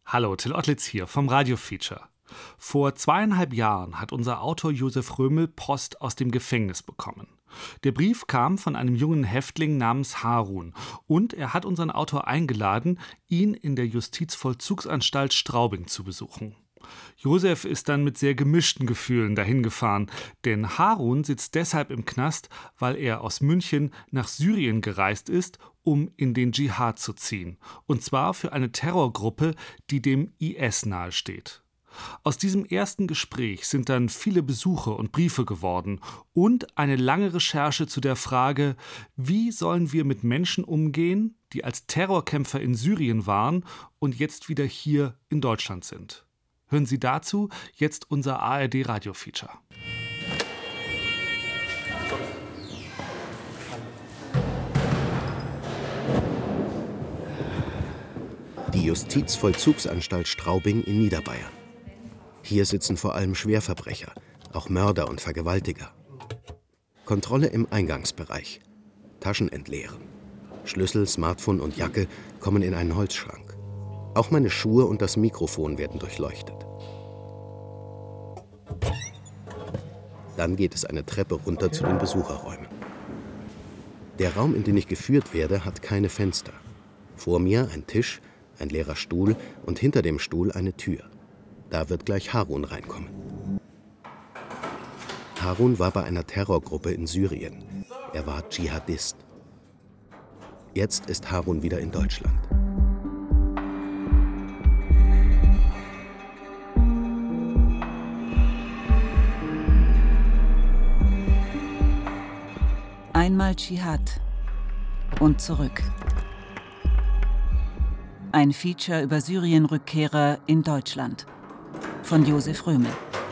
Hallo, Till Ottlitz hier vom Radio-Feature. Vor 2,5 Jahren hat unser Autor Josef Römel Post aus dem Gefängnis bekommen. Der Brief kam von einem jungen Häftling namens Harun und er hat unseren Autor eingeladen, ihn in der Justizvollzugsanstalt Straubing zu besuchen. Josef ist dann mit sehr gemischten Gefühlen dahin gefahren, denn Harun sitzt deshalb im Knast, weil er aus München nach Syrien gereist ist, um in den Dschihad zu ziehen. Und zwar für eine Terrorgruppe, die dem IS nahesteht. Aus diesem ersten Gespräch sind dann viele Besuche und Briefe geworden und eine lange Recherche zu der Frage, wie sollen wir mit Menschen umgehen, die als Terrorkämpfer in Syrien waren und jetzt wieder hier in Deutschland sind. Hören Sie dazu jetzt unser ARD-Radio-Feature. Die Justizvollzugsanstalt Straubing in Niederbayern. Hier sitzen vor allem Schwerverbrecher, auch Mörder und Vergewaltiger. Kontrolle im Eingangsbereich. Taschen entleeren. Schlüssel, Smartphone und Jacke kommen in einen Holzschrank. Auch meine Schuhe und das Mikrofon werden durchleuchtet. Dann geht es eine Treppe runter zu den Besucherräumen. Der Raum, in den ich geführt werde, hat keine Fenster. Vor mir ein Tisch, ein leerer Stuhl und hinter dem Stuhl eine Tür. Da wird gleich Harun reinkommen. Harun war bei einer Terrorgruppe in Syrien. Er war Dschihadist. Jetzt ist Harun wieder in Deutschland. Einmal Dschihad und zurück. Ein Feature über Syrien-Rückkehrer in Deutschland von Josef Römel.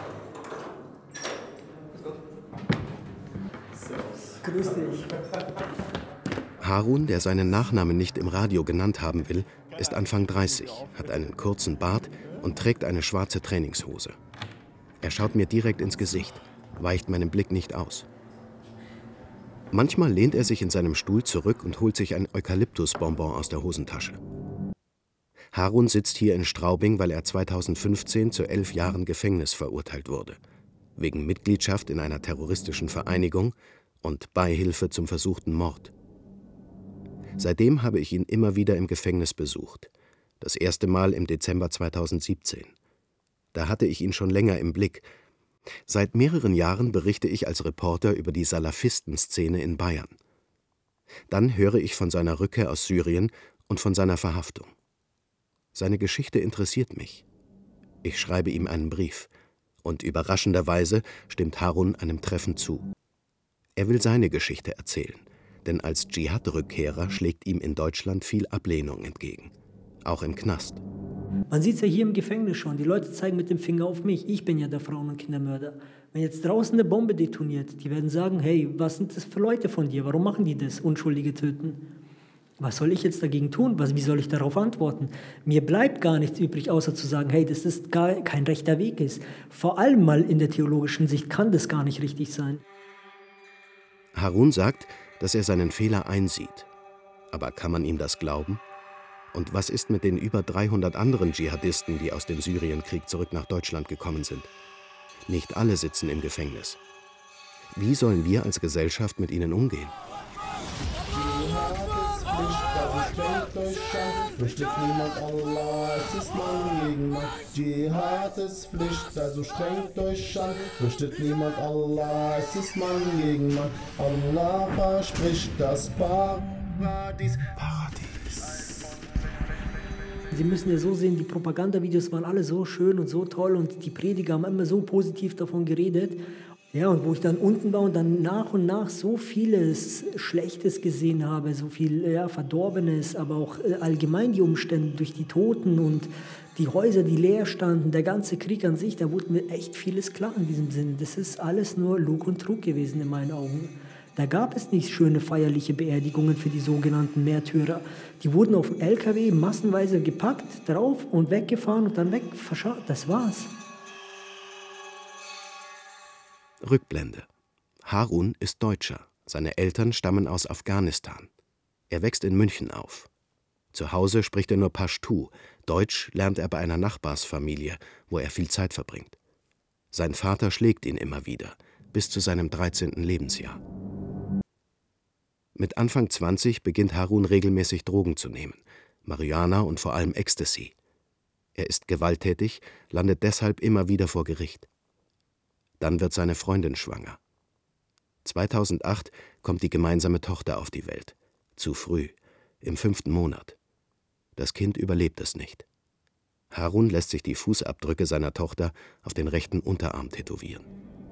Grüß dich. Harun, der seinen Nachnamen nicht im Radio genannt haben will, ist Anfang 30, hat einen kurzen Bart und trägt eine schwarze Trainingshose. Er schaut mir direkt ins Gesicht, weicht meinem Blick nicht aus. Manchmal lehnt er sich in seinem Stuhl zurück und holt sich ein Eukalyptusbonbon aus der Hosentasche. Harun sitzt hier in Straubing, weil er 2015 zu 11 Jahren Gefängnis verurteilt wurde. Wegen Mitgliedschaft in einer terroristischen Vereinigung und Beihilfe zum versuchten Mord. Seitdem habe ich ihn immer wieder im Gefängnis besucht. Das erste Mal im Dezember 2017. Da hatte ich ihn schon länger im Blick. Seit mehreren Jahren berichte ich als Reporter über die Salafisten-Szene in Bayern. Dann höre ich von seiner Rückkehr aus Syrien und von seiner Verhaftung. Seine Geschichte interessiert mich. Ich schreibe ihm einen Brief. Und überraschenderweise stimmt Harun einem Treffen zu. Er will seine Geschichte erzählen, denn als Dschihad-Rückkehrer schlägt ihm in Deutschland viel Ablehnung entgegen. Auch im Knast. Man sieht es ja hier im Gefängnis schon. Die Leute zeigen mit dem Finger auf mich. Ich bin ja der Frauen- und Kindermörder. Wenn jetzt draußen eine Bombe detoniert, die werden sagen, hey, was sind das für Leute von dir? Warum machen die das? Unschuldige töten. Was soll ich jetzt dagegen tun? Wie soll ich darauf antworten? Mir bleibt gar nichts übrig, außer zu sagen, hey, das ist gar kein rechter Weg ist. Vor allem mal in der theologischen Sicht kann das gar nicht richtig sein. Harun sagt, dass er seinen Fehler einsieht. Aber kann man ihm das glauben? Und was ist mit den über 300 anderen Dschihadisten, die aus dem Syrienkrieg zurück nach Deutschland gekommen sind? Nicht alle sitzen im Gefängnis. Wie sollen wir als Gesellschaft mit ihnen umgehen? Fürchtet niemand Allah, es ist mein gegen Mann. Dschihad ist Pflicht, also strengt euch an. Fürchtet niemand Allah, es ist mein gegen Mann. Allah verspricht das Paradies. Sie müssen ja so sehen, die Propagandavideos waren alle so schön und so toll und die Prediger haben immer so positiv davon geredet. Ja, und wo ich dann unten war und dann nach und nach so vieles Schlechtes gesehen habe, so viel Verdorbenes, aber auch allgemein die Umstände durch die Toten und die Häuser, die leer standen, der ganze Krieg an sich, da wurde mir echt vieles klar in diesem Sinne. Das ist alles nur Lug und Trug gewesen in meinen Augen. Da gab es nicht schöne feierliche Beerdigungen für die sogenannten Märtyrer. Die wurden auf dem LKW massenweise gepackt, drauf und weggefahren und dann weg, verscharrt. Das war's. Rückblende. Harun ist Deutscher. Seine Eltern stammen aus Afghanistan. Er wächst in München auf. Zu Hause spricht er nur Paschtu, Deutsch lernt er bei einer Nachbarsfamilie, wo er viel Zeit verbringt. Sein Vater schlägt ihn immer wieder, bis zu seinem 13. Lebensjahr. Mit Anfang 20 beginnt Harun regelmäßig Drogen zu nehmen, Marihuana und vor allem Ecstasy. Er ist gewalttätig, landet deshalb immer wieder vor Gericht. Dann wird seine Freundin schwanger. 2008 kommt die gemeinsame Tochter auf die Welt. Zu früh, im 5. Monat. Das Kind überlebt es nicht. Harun lässt sich die Fußabdrücke seiner Tochter auf den rechten Unterarm tätowieren.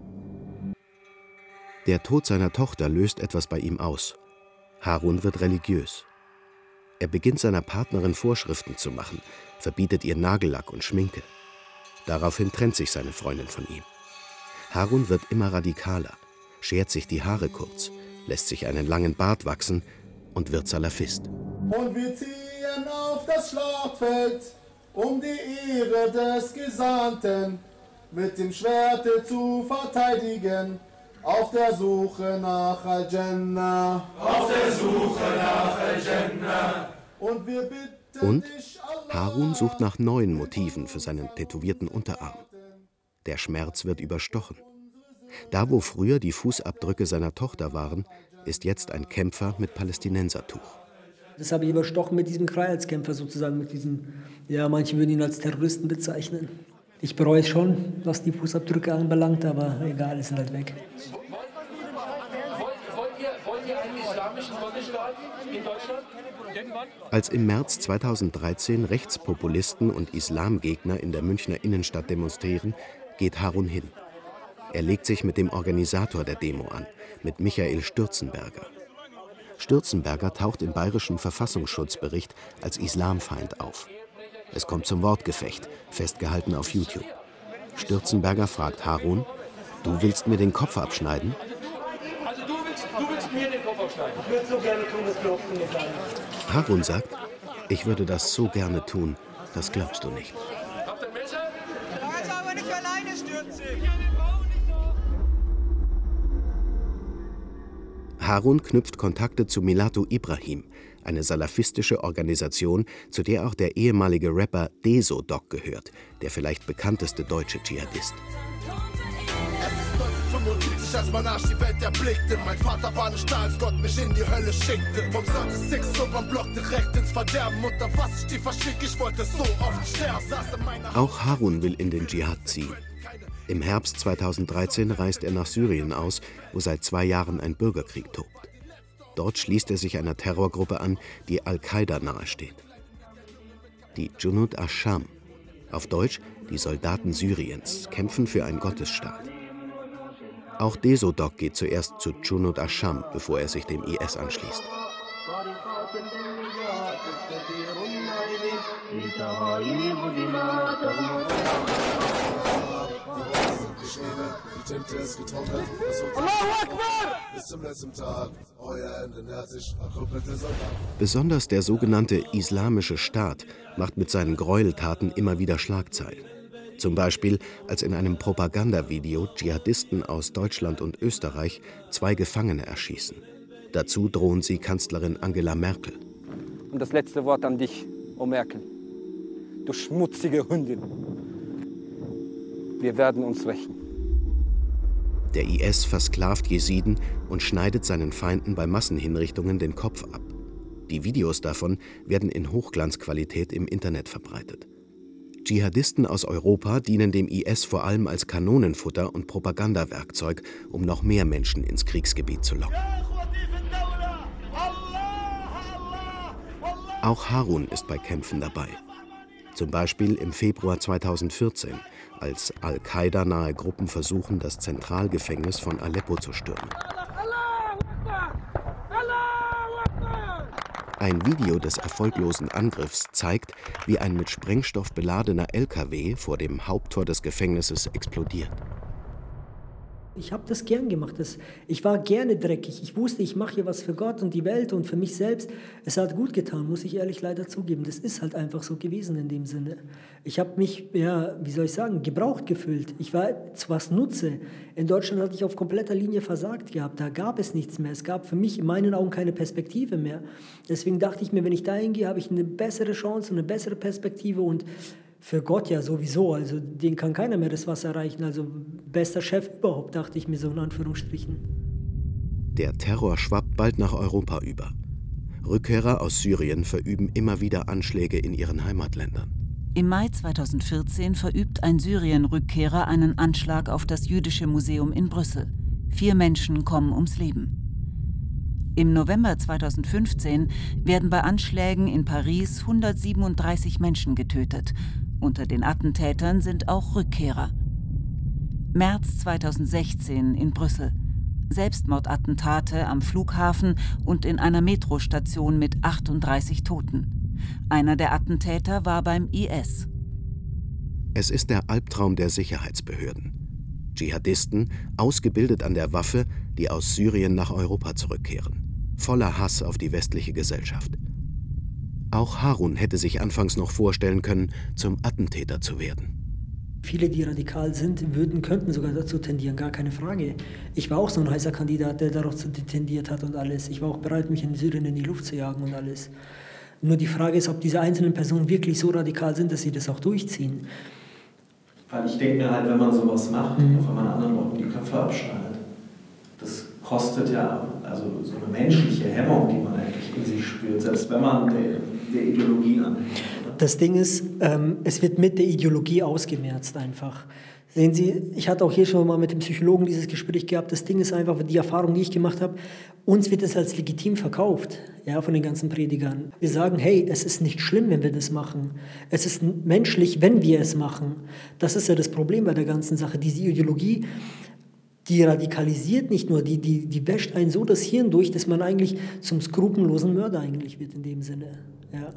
Der Tod seiner Tochter löst etwas bei ihm aus. Harun wird religiös. Er beginnt seiner Partnerin Vorschriften zu machen, verbietet ihr Nagellack und Schminke. Daraufhin trennt sich seine Freundin von ihm. Harun wird immer radikaler, schert sich die Haare kurz, lässt sich einen langen Bart wachsen und wird Salafist. Und wir ziehen auf das Schlachtfeld, um die Ehre des Gesandten mit dem Schwerte zu verteidigen. Auf der Suche nach Al-Jannah. Auf der Suche nach Al-Jannah. Und wir bitten dich, Allah. Harun sucht nach neuen Motiven für seinen tätowierten Unterarm. Der Schmerz wird überstochen. Da, wo früher die Fußabdrücke seiner Tochter waren, ist jetzt ein Kämpfer mit Palästinensertuch. Das habe ich überstochen mit diesem Freiheitskämpfer sozusagen, mit diesem, ja, manche würden ihn als Terroristen bezeichnen. Ich bereue es schon, was die Fußabdrücke anbelangt, aber egal, es sind halt weg. Wollt ihr einen islamischen Bundesstaat in Deutschland? Als im März 2013 Rechtspopulisten und Islamgegner in der Münchner Innenstadt demonstrieren, geht Harun hin. Er legt sich mit dem Organisator der Demo an, mit Michael Stürzenberger. Stürzenberger taucht im bayerischen Verfassungsschutzbericht als Islamfeind auf. Es kommt zum Wortgefecht, festgehalten auf YouTube. Stürzenberger fragt Harun: Du willst mir den Kopf abschneiden? Also du willst mir den Kopf abschneiden? Ich würde so gerne tun, das glaubst du nicht. Harun sagt: Ich würde das so gerne tun, das glaubst du nicht. Habt ihr ein Messer? Er ist aber nicht alleine, Stürze. Harun knüpft Kontakte zu Milatu Ibrahim, eine salafistische Organisation, zu der auch der ehemalige Rapper Deso Doc gehört, der vielleicht bekannteste deutsche Dschihadist. Es ist 1945, als man Arsch die Welt erblickte. Mein Vater war nicht da, als Gott mich in die Hölle schickte. Vom Sonntag 6 so beim Block direkt ins Verderben. Unter was ich die verschick, ich wollte so oft sterben. Auch Harun will in den Dschihad ziehen. Im Herbst 2013 reist er nach Syrien aus, wo seit 2 Jahren ein Bürgerkrieg tobt. Dort schließt er sich einer Terrorgruppe an, die Al-Qaida nahesteht. Die Junud Ash-Sham, auf Deutsch die Soldaten Syriens, kämpfen für einen Gottesstaat. Auch Deso Doc geht zuerst zu Junud Ash-Sham, bevor er sich dem IS anschließt. Besonders der sogenannte Islamische Staat macht mit seinen Gräueltaten immer wieder Schlagzeilen. Zum Beispiel, als in einem Propagandavideo Dschihadisten aus Deutschland und Österreich 2 Gefangene erschießen. Dazu drohen sie Kanzlerin Angela Merkel. Und das letzte Wort an dich, oh Merkel. Du schmutzige Hündin. Wir werden uns rächen. Der IS versklavt Jesiden und schneidet seinen Feinden bei Massenhinrichtungen den Kopf ab. Die Videos davon werden in Hochglanzqualität im Internet verbreitet. Dschihadisten aus Europa dienen dem IS vor allem als Kanonenfutter und Propagandawerkzeug, um noch mehr Menschen ins Kriegsgebiet zu locken. Auch Harun ist bei Kämpfen dabei. Zum Beispiel im Februar 2014, als Al-Qaida-nahe Gruppen versuchen, das Zentralgefängnis von Aleppo zu stürmen. Ein Video des erfolglosen Angriffs zeigt, wie ein mit Sprengstoff beladener LKW vor dem Haupttor des Gefängnisses explodiert. Ich habe das gern gemacht. Ich war gerne dreckig. Ich wusste, ich mache hier was für Gott und die Welt und für mich selbst. Es hat gut getan, muss ich ehrlich leider zugeben. Das ist halt einfach so gewesen in dem Sinne. Ich habe mich, gebraucht gefühlt. Ich war was Nutze. In Deutschland hatte ich auf kompletter Linie versagt gehabt. Da gab es nichts mehr. Es gab für mich in meinen Augen keine Perspektive mehr. Deswegen dachte ich mir, wenn ich da hingehe, habe ich eine bessere Chance, eine bessere Perspektive und für Gott ja sowieso, also den kann keiner mehr das Wasser reichen. Also bester Chef überhaupt, dachte ich mir so in Anführungsstrichen. Der Terror schwappt bald nach Europa über. Rückkehrer aus Syrien verüben immer wieder Anschläge in ihren Heimatländern. Im Mai 2014 verübt ein Syrien-Rückkehrer einen Anschlag auf das Jüdische Museum in Brüssel. 4 Menschen kommen ums Leben. Im November 2015 werden bei Anschlägen in Paris 137 Menschen getötet. Unter den Attentätern sind auch Rückkehrer. März 2016 in Brüssel. Selbstmordattentate am Flughafen und in einer Metrostation mit 38 Toten. Einer der Attentäter war beim IS. Es ist der Albtraum der Sicherheitsbehörden. Dschihadisten, ausgebildet an der Waffe, die aus Syrien nach Europa zurückkehren. Voller Hass auf die westliche Gesellschaft. Auch Harun hätte sich anfangs noch vorstellen können, zum Attentäter zu werden. Viele, die radikal sind, könnten sogar dazu tendieren, gar keine Frage. Ich war auch so ein heißer Kandidat, der darauf tendiert hat und alles. Ich war auch bereit, mich in Syrien in die Luft zu jagen und alles. Nur die Frage ist, ob diese einzelnen Personen wirklich so radikal sind, dass sie das auch durchziehen. Weil ich denke mir halt, wenn man sowas macht, auch wenn man anderen Leuten die Köpfe abschneidet, das kostet ja also so eine menschliche Hemmung, die man eigentlich in sich spürt, selbst wenn man der Ideologie anhängt. Das Ding ist, es wird mit der Ideologie ausgemerzt einfach. Sehen Sie, ich hatte auch hier schon mal mit dem Psychologen dieses Gespräch gehabt. Das Ding ist einfach, die Erfahrung, die ich gemacht habe, uns wird es als legitim verkauft, ja, von den ganzen Predigern. Wir sagen, hey, es ist nicht schlimm, wenn wir das machen. Es ist menschlich, wenn wir es machen. Das ist ja das Problem bei der ganzen Sache. Diese Ideologie, die radikalisiert nicht nur, die wäscht einen so das Hirn durch, dass man eigentlich zum skrupellosen Mörder eigentlich wird in dem Sinne, ja.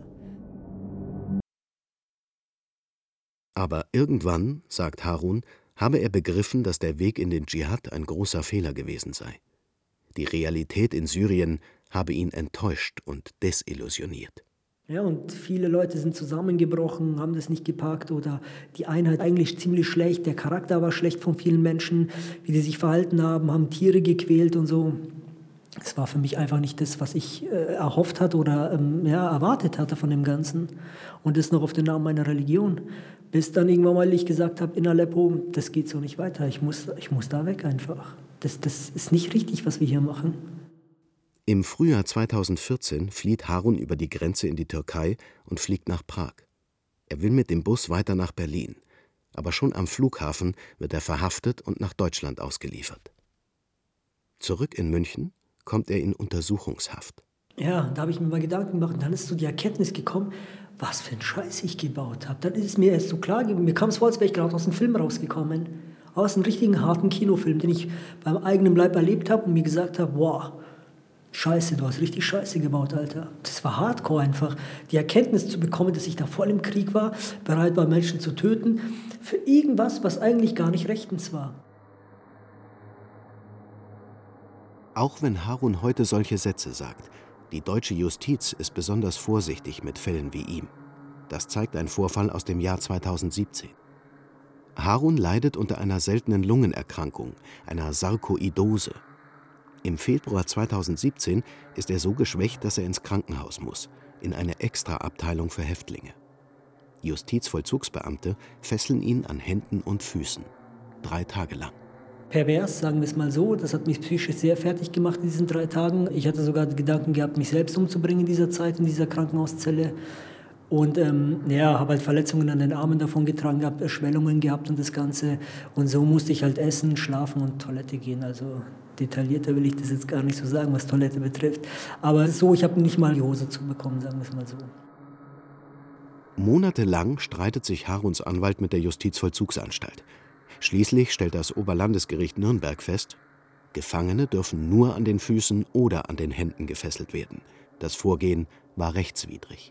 Aber irgendwann, sagt Harun, habe er begriffen, dass der Weg in den Dschihad ein großer Fehler gewesen sei. Die Realität in Syrien habe ihn enttäuscht und desillusioniert. Ja, und viele Leute sind zusammengebrochen, haben das nicht gepackt oder die Einheit eigentlich ziemlich schlecht, der Charakter war schlecht von vielen Menschen, wie die sich verhalten haben Tiere gequält und so. Es war für mich einfach nicht das, was ich erhofft hatte oder erwartet hatte von dem Ganzen. Und das noch auf den Namen meiner Religion. Bis dann irgendwann mal ich gesagt habe, in Aleppo, das geht so nicht weiter, ich muss da weg einfach. Das ist nicht richtig, was wir hier machen. Im Frühjahr 2014 flieht Harun über die Grenze in die Türkei und fliegt nach Prag. Er will mit dem Bus weiter nach Berlin. Aber schon am Flughafen wird er verhaftet und nach Deutschland ausgeliefert. Zurück in München kommt er in Untersuchungshaft. Ja, da habe ich mir mal Gedanken gemacht und dann ist so die Erkenntnis gekommen, was für ein Scheiß ich gebaut habe. Dann ist es mir erst so klar geworden, mir kam es vor, als wäre ich gerade aus einem Film rausgekommen. Aus einem richtigen harten Kinofilm, den ich beim eigenen Leib erlebt habe und mir gesagt habe, wow, Scheiße, du hast richtig Scheiße gebaut, Alter. Das war hardcore einfach. Die Erkenntnis zu bekommen, dass ich da voll im Krieg war, bereit war, Menschen zu töten, für irgendwas, was eigentlich gar nicht rechtens war. Auch wenn Harun heute solche Sätze sagt, die deutsche Justiz ist besonders vorsichtig mit Fällen wie ihm. Das zeigt ein Vorfall aus dem Jahr 2017. Harun leidet unter einer seltenen Lungenerkrankung, einer Sarkoidose. Im Februar 2017 ist er so geschwächt, dass er ins Krankenhaus muss, in eine Extraabteilung für Häftlinge. Justizvollzugsbeamte fesseln ihn an Händen und Füßen, 3 Tage lang. Pervers, sagen wir es mal so. Das hat mich psychisch sehr fertig gemacht in diesen 3 Tagen. Ich hatte sogar Gedanken gehabt, mich selbst umzubringen in dieser Zeit, in dieser Krankenhauszelle. Und habe halt Verletzungen an den Armen davon getragen gehabt, Schwellungen gehabt und das Ganze. Und so musste ich halt essen, schlafen und Toilette gehen. Also detaillierter will ich das jetzt gar nicht so sagen, was Toilette betrifft. Aber so, ich habe nicht mal die Hose zubekommen, sagen wir es mal so. Monatelang streitet sich Haruns Anwalt mit der Justizvollzugsanstalt. Schließlich stellt das Oberlandesgericht Nürnberg fest, Gefangene dürfen nur an den Füßen oder an den Händen gefesselt werden. Das Vorgehen war rechtswidrig.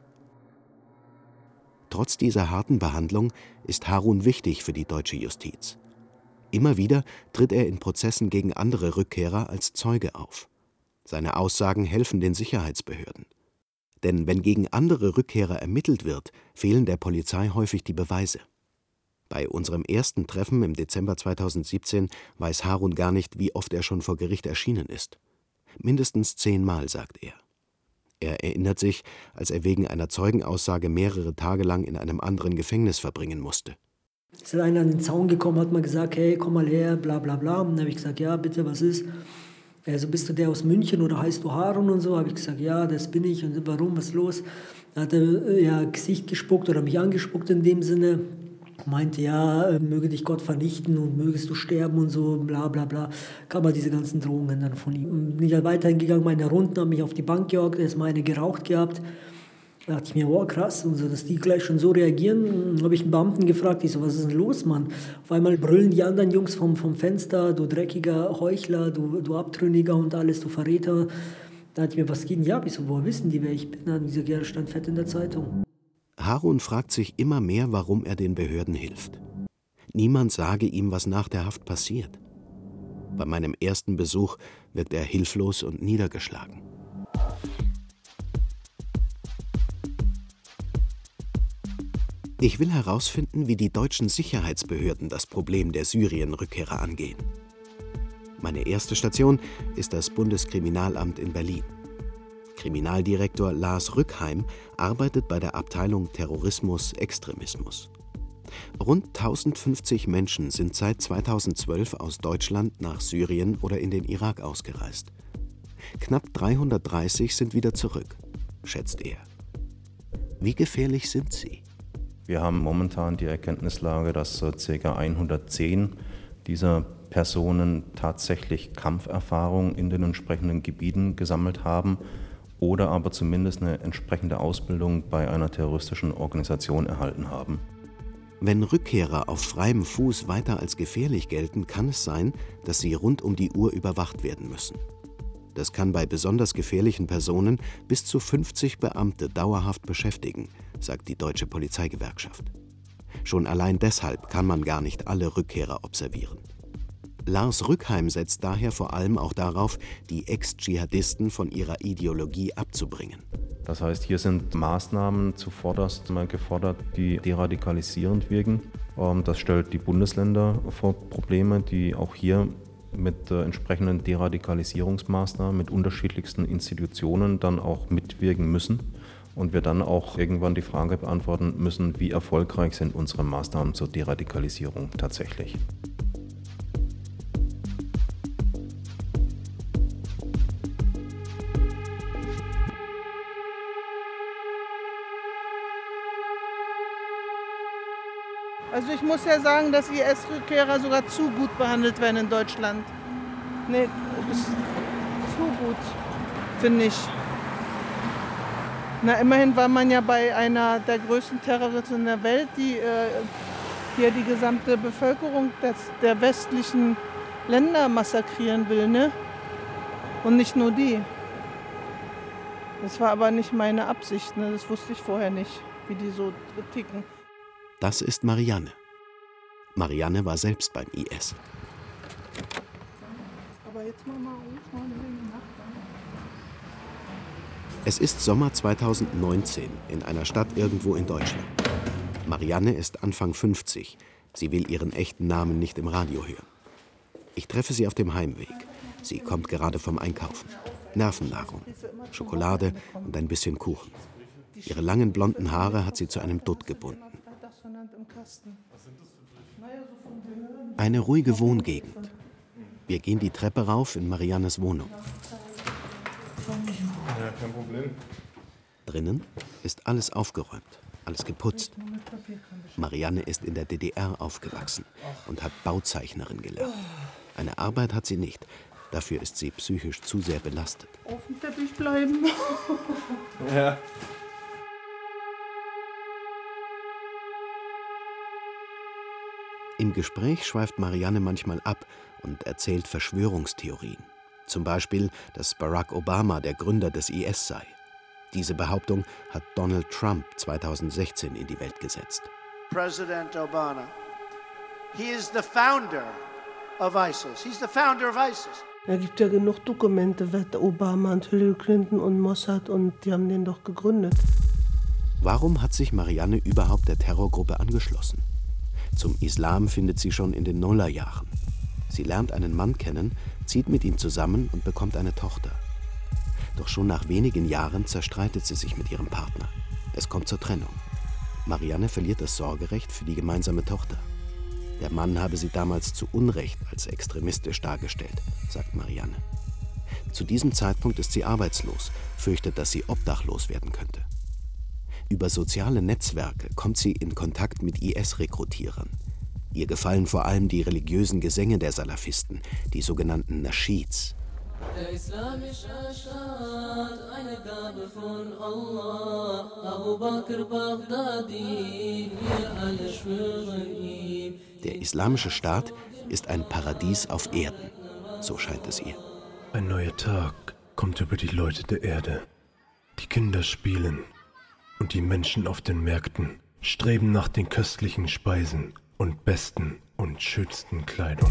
Trotz dieser harten Behandlung ist Harun wichtig für die deutsche Justiz. Immer wieder tritt er in Prozessen gegen andere Rückkehrer als Zeuge auf. Seine Aussagen helfen den Sicherheitsbehörden. Denn wenn gegen andere Rückkehrer ermittelt wird, fehlen der Polizei häufig die Beweise. Bei unserem ersten Treffen im Dezember 2017 weiß Harun gar nicht, wie oft er schon vor Gericht erschienen ist. Mindestens 10 Mal, sagt er. Er erinnert sich, als er wegen einer Zeugenaussage mehrere Tage lang in einem anderen Gefängnis verbringen musste. Ist einer an den Zaun gekommen, hat mal gesagt, hey, komm mal her, bla bla bla. Und dann habe ich gesagt, ja, bitte, was ist? Also bist du der aus München oder heißt du Harun und so? Habe ich gesagt, ja, das bin ich. Und warum, was ist los? Dann hat er ja Gesicht gespuckt oder mich angespuckt in dem Sinne. Meinte, ja, möge dich Gott vernichten und mögest du sterben und so, bla bla bla. Kam halt diese ganzen Drohungen dann von ihm. Bin ich halt weiterhin gegangen, meine Runden, habe mich auf die Bank gehockt, erstmal eine geraucht gehabt. Da dachte ich mir, wow, krass, und so, dass die gleich schon so reagieren. Habe ich einen Beamten gefragt, ich so, was ist denn los, Mann? Auf einmal brüllen die anderen Jungs vom Fenster, du dreckiger Heuchler, du Abtrünniger und alles, du Verräter. Da dachte ich mir, was geht denn ab? Ich so, woher wissen die, wer ich bin? Dann diese Gerre stand fett in der Zeitung. Harun fragt sich immer mehr, warum er den Behörden hilft. Niemand sage ihm, was nach der Haft passiert. Bei meinem ersten Besuch wirkt er hilflos und niedergeschlagen. Ich will herausfinden, wie die deutschen Sicherheitsbehörden das Problem der Syrien-Rückkehrer angehen. Meine erste Station ist das Bundeskriminalamt in Berlin. Kriminaldirektor Lars Rückheim arbeitet bei der Abteilung Terrorismus-Extremismus. Rund 1050 Menschen sind seit 2012 aus Deutschland nach Syrien oder in den Irak ausgereist. Knapp 330 sind wieder zurück, schätzt er. Wie gefährlich sind sie? Wir haben momentan die Erkenntnislage, dass so ca. 110 dieser Personen tatsächlich Kampferfahrung in den entsprechenden Gebieten gesammelt haben oder aber zumindest eine entsprechende Ausbildung bei einer terroristischen Organisation erhalten haben. Wenn Rückkehrer auf freiem Fuß weiter als gefährlich gelten, kann es sein, dass sie rund um die Uhr überwacht werden müssen. Das kann bei besonders gefährlichen Personen bis zu 50 Beamte dauerhaft beschäftigen, sagt die Deutsche Polizeigewerkschaft. Schon allein deshalb kann man gar nicht alle Rückkehrer observieren. Lars Rückheim setzt daher vor allem auch darauf, die Ex-Dschihadisten von ihrer Ideologie abzubringen. Das heißt, hier sind Maßnahmen zuvorderst mal gefordert, die deradikalisierend wirken. Das stellt die Bundesländer vor Probleme, die auch hier mit entsprechenden Deradikalisierungsmaßnahmen mit unterschiedlichsten Institutionen dann auch mitwirken müssen. Und wir dann auch irgendwann die Frage beantworten müssen, wie erfolgreich sind unsere Maßnahmen zur Deradikalisierung tatsächlich. Also ich muss ja sagen, dass IS-Rückkehrer sogar zu gut behandelt werden in Deutschland. Nee, das ist zu gut, finde ich. Na, immerhin war man ja bei einer der größten Terroristen der Welt, die hier die gesamte Bevölkerung der westlichen Länder massakrieren will, ne? Und nicht nur die. Das war aber nicht meine Absicht, ne? Das wusste ich vorher nicht, wie die so ticken. Das ist Marianne. Marianne war selbst beim IS. Aber jetzt mal Es ist Sommer 2019 in einer Stadt irgendwo in Deutschland. Marianne ist Anfang 50. Sie will ihren echten Namen nicht im Radio hören. Ich treffe sie auf dem Heimweg. Sie kommt gerade vom Einkaufen. Nervennahrung, Schokolade und ein bisschen Kuchen. Ihre langen blonden Haare hat sie zu einem Dutt gebunden. Eine ruhige Wohngegend. Wir gehen die Treppe rauf in Mariannes Wohnung. Ja, kein Problem. Drinnen ist alles aufgeräumt, alles geputzt. Marianne ist in der DDR aufgewachsen und hat Bauzeichnerin gelernt. Eine Arbeit hat sie nicht. Dafür ist sie psychisch zu sehr belastet. Auf dem Teppich bleiben. Ja. Im Gespräch schweift Marianne manchmal ab und erzählt Verschwörungstheorien. Zum Beispiel, dass Barack Obama der Gründer des IS sei. Diese Behauptung hat Donald Trump 2016 in die Welt gesetzt. President Obama. He is the founder of ISIS. He's the founder of ISIS. Da gibt ja genug Dokumente, Obama und Hillary Clinton und Mossad, und die haben den doch gegründet. Warum hat sich Marianne überhaupt der Terrorgruppe angeschlossen? Zum Islam findet sie schon in den Nullerjahren. Sie lernt einen Mann kennen, zieht mit ihm zusammen und bekommt eine Tochter. Doch schon nach wenigen Jahren zerstreitet sie sich mit ihrem Partner. Es kommt zur Trennung. Marianne verliert das Sorgerecht für die gemeinsame Tochter. Der Mann habe sie damals zu Unrecht als extremistisch dargestellt, sagt Marianne. Zu diesem Zeitpunkt ist sie arbeitslos, fürchtet, dass sie obdachlos werden könnte. Über soziale Netzwerke kommt sie in Kontakt mit IS-Rekrutierern. Ihr gefallen vor allem die religiösen Gesänge der Salafisten, die sogenannten Naschids. Der islamische Staat, eine Gabe von Allah, Abu Bakr Baghdadi, wir alle schwören ihm. Der islamische Staat ist ein Paradies auf Erden, so scheint es ihr. Ein neuer Tag kommt über die Leute der Erde. Die Kinder spielen und die Menschen auf den Märkten streben nach den köstlichen Speisen und besten und schönsten Kleidung.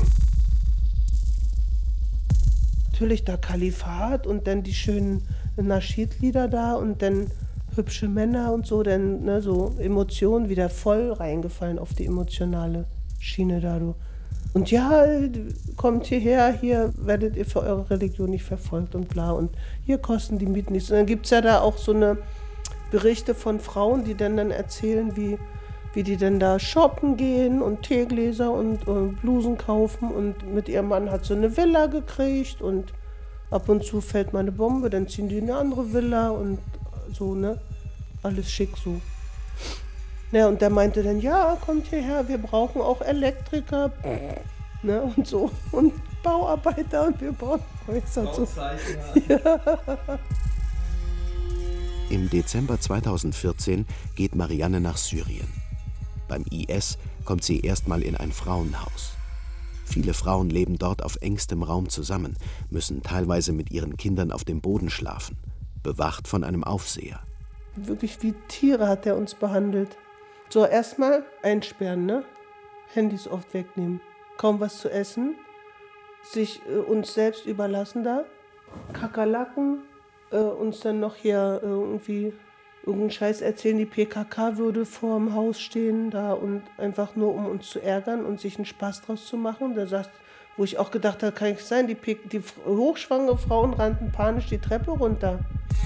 Natürlich da Kalifat und dann die schönen Naschid-Lieder da und dann hübsche Männer und so, dann so Emotionen wieder voll reingefallen auf die emotionale Schiene da. Und ja, kommt hierher, hier werdet ihr für eure Religion nicht verfolgt und bla und hier kosten die Mieten nichts. Und dann gibt es ja da auch so eine Berichte von Frauen, die dann erzählen, wie die denn da shoppen gehen und Teegläser und Blusen kaufen, und mit ihrem Mann hat sie eine Villa gekriegt und ab und zu fällt mal eine Bombe, dann ziehen die in eine andere Villa und so, ne? Alles schick so. Ja, und der meinte dann, ja, kommt hierher, wir brauchen auch Elektriker, ne, und so, und Bauarbeiter, und wir bauen Häuser. So. Ja. Im Dezember 2014 geht Marianne nach Syrien. Beim IS kommt sie erstmal in ein Frauenhaus. Viele Frauen leben dort auf engstem Raum zusammen, müssen teilweise mit ihren Kindern auf dem Boden schlafen, bewacht von einem Aufseher. Wirklich wie Tiere hat er uns behandelt. So, erstmal einsperren, ne? Handys oft wegnehmen, kaum was zu essen, sich uns selbst überlassen da, Kakerlaken, uns dann noch hier irgendwie irgendeinen Scheiß erzählen, die PKK würde vor dem Haus stehen da und einfach nur, um uns zu ärgern und sich einen Spaß draus zu machen. Da sagt, wo ich auch gedacht habe, kann nicht sein, die hochschwangere Frauen rannten panisch die Treppe runter.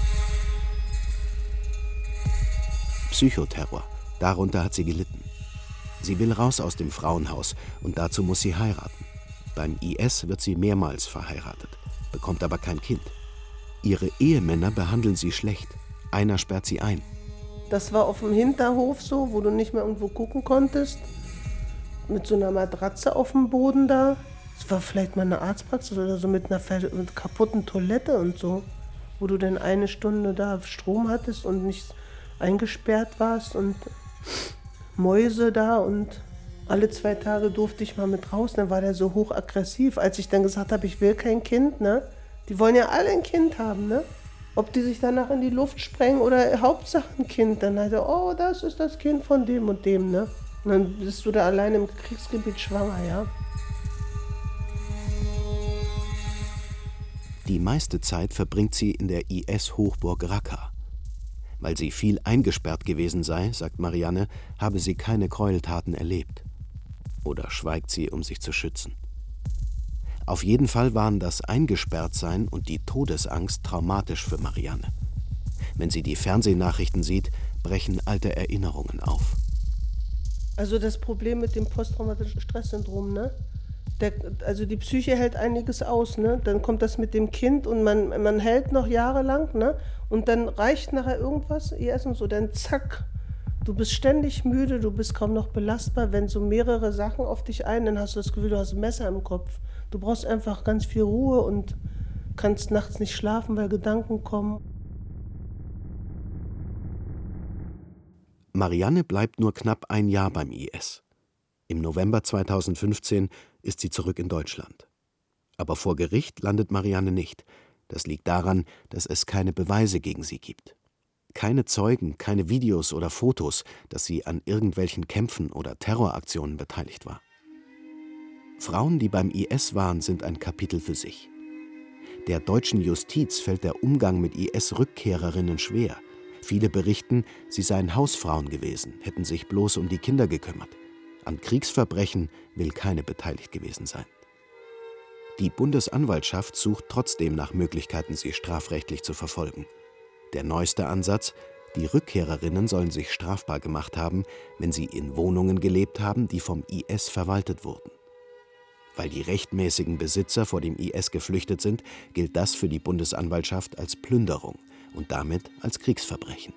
Psychoterror, darunter hat sie gelitten. Sie will raus aus dem Frauenhaus und dazu muss sie heiraten. Beim IS wird sie mehrmals verheiratet, bekommt aber kein Kind. Ihre Ehemänner behandeln sie schlecht. Einer sperrt sie ein. Das war auf dem Hinterhof so, wo du nicht mehr irgendwo gucken konntest. Mit so einer Matratze auf dem Boden da. Es war vielleicht mal eine Arztpraxis oder so mit einer kaputten Toilette und so. Wo du dann eine Stunde da Strom hattest und nicht eingesperrt warst und Mäuse da und alle 2 Tage durfte ich mal mit raus. Dann war der so hochaggressiv, als ich dann gesagt habe, ich will kein Kind, ne? Die wollen ja alle ein Kind haben, ne? Ob die sich danach in die Luft sprengen oder Hauptsache ein Kind. Dann hat er, oh, das ist das Kind von dem und dem, ne? Und dann bist du da alleine im Kriegsgebiet schwanger, ja? Die meiste Zeit verbringt sie in der IS-Hochburg Raqqa. Weil sie viel eingesperrt gewesen sei, sagt Marianne, habe sie keine Gräueltaten erlebt. Oder schweigt sie, um sich zu schützen. Auf jeden Fall waren das Eingesperrtsein und die Todesangst traumatisch für Marianne. Wenn sie die Fernsehnachrichten sieht, brechen alte Erinnerungen auf. Also das Problem mit dem posttraumatischen Stresssyndrom, ne? Also die Psyche hält einiges aus, ne? Dann kommt das mit dem Kind und man hält noch jahrelang, ne? Und dann reicht nachher irgendwas, IS und so, dann zack. Du bist ständig müde, du bist kaum noch belastbar. Wenn so mehrere Sachen auf dich dann hast du das Gefühl, du hast ein Messer im Kopf. Du brauchst einfach ganz viel Ruhe und kannst nachts nicht schlafen, weil Gedanken kommen. Marianne bleibt nur knapp ein Jahr beim IS. Im November 2015 ist sie zurück in Deutschland. Aber vor Gericht landet Marianne nicht. Das liegt daran, dass es keine Beweise gegen sie gibt. Keine Zeugen, keine Videos oder Fotos, dass sie an irgendwelchen Kämpfen oder Terroraktionen beteiligt war. Frauen, die beim IS waren, sind ein Kapitel für sich. Der deutschen Justiz fällt der Umgang mit IS-Rückkehrerinnen schwer. Viele berichten, sie seien Hausfrauen gewesen, hätten sich bloß um die Kinder gekümmert. An Kriegsverbrechen will keine beteiligt gewesen sein. Die Bundesanwaltschaft sucht trotzdem nach Möglichkeiten, sie strafrechtlich zu verfolgen. Der neueste Ansatz: die Rückkehrerinnen sollen sich strafbar gemacht haben, wenn sie in Wohnungen gelebt haben, die vom IS verwaltet wurden. Weil die rechtmäßigen Besitzer vor dem IS geflüchtet sind, gilt das für die Bundesanwaltschaft als Plünderung und damit als Kriegsverbrechen.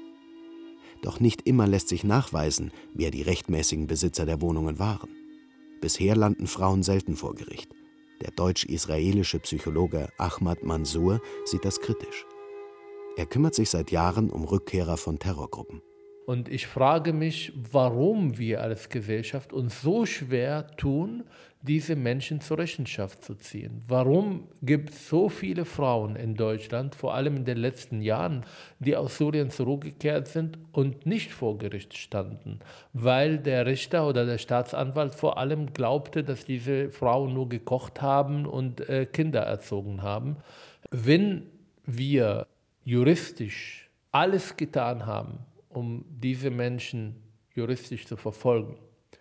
Doch nicht immer lässt sich nachweisen, wer die rechtmäßigen Besitzer der Wohnungen waren. Bisher landen Frauen selten vor Gericht. Der deutsch-israelische Psychologe Ahmad Mansour sieht das kritisch. Er kümmert sich seit Jahren um Rückkehrer von Terrorgruppen. Und ich frage mich, warum wir als Gesellschaft uns so schwer tun, diese Menschen zur Rechenschaft zu ziehen. Warum gibt es so viele Frauen in Deutschland, vor allem in den letzten Jahren, die aus Syrien zurückgekehrt sind und nicht vor Gericht standen? Weil der Richter oder der Staatsanwalt vor allem glaubte, dass diese Frauen nur gekocht haben und Kinder erzogen haben. Wenn wir juristisch alles getan haben, um diese Menschen juristisch zu verfolgen,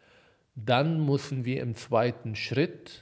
dann müssen wir im zweiten Schritt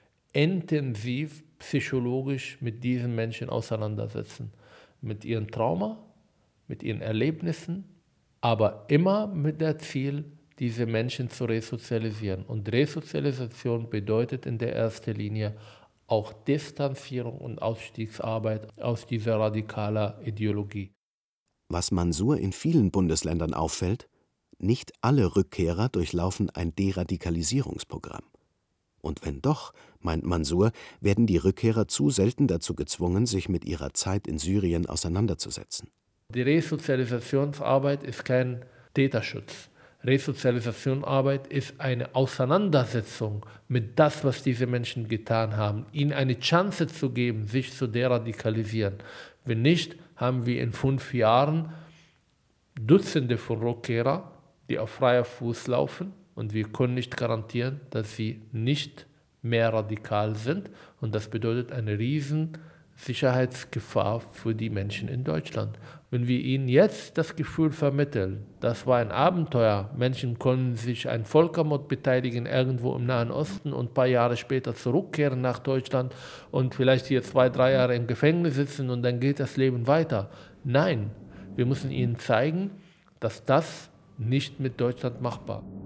intensiv psychologisch mit diesen Menschen auseinandersetzen. Mit ihrem Trauma, mit ihren Erlebnissen, aber immer mit dem Ziel, diese Menschen zu resozialisieren. Und Resozialisation bedeutet in der ersten Linie auch Distanzierung und Ausstiegsarbeit aus dieser radikalen Ideologie. Was Mansour in vielen Bundesländern auffällt: nicht alle Rückkehrer durchlaufen ein Deradikalisierungsprogramm. Und wenn doch, meint Mansour, werden die Rückkehrer zu selten dazu gezwungen, sich mit ihrer Zeit in Syrien auseinanderzusetzen. Die Resozialisationsarbeit ist kein Täterschutz. Resozialisationsarbeit ist eine Auseinandersetzung mit das, was diese Menschen getan haben, ihnen eine Chance zu geben, sich zu deradikalisieren. Wenn nicht, haben wir in 5 Jahren Dutzende von Rückkehrern, die auf freier Fuß laufen, und wir können nicht garantieren, dass sie nicht mehr radikal sind, und das bedeutet eine riesen Sicherheitsgefahr für die Menschen in Deutschland. Wenn wir ihnen jetzt das Gefühl vermitteln, das war ein Abenteuer, Menschen können sich an Völkermord beteiligen irgendwo im Nahen Osten und ein paar Jahre später zurückkehren nach Deutschland und vielleicht hier 2-3 Jahre im Gefängnis sitzen und dann geht das Leben weiter. Nein, wir müssen ihnen zeigen, dass das nicht mit Deutschland machbar ist.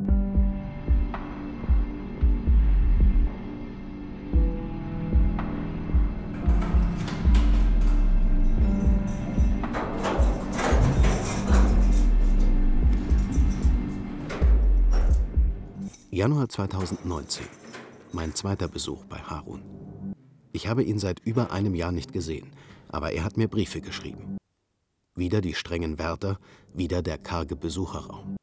Januar 2019. Mein zweiter Besuch bei Harun. Ich habe ihn seit über einem Jahr nicht gesehen, aber er hat mir Briefe geschrieben. Wieder die strengen Wärter, wieder der karge Besucherraum.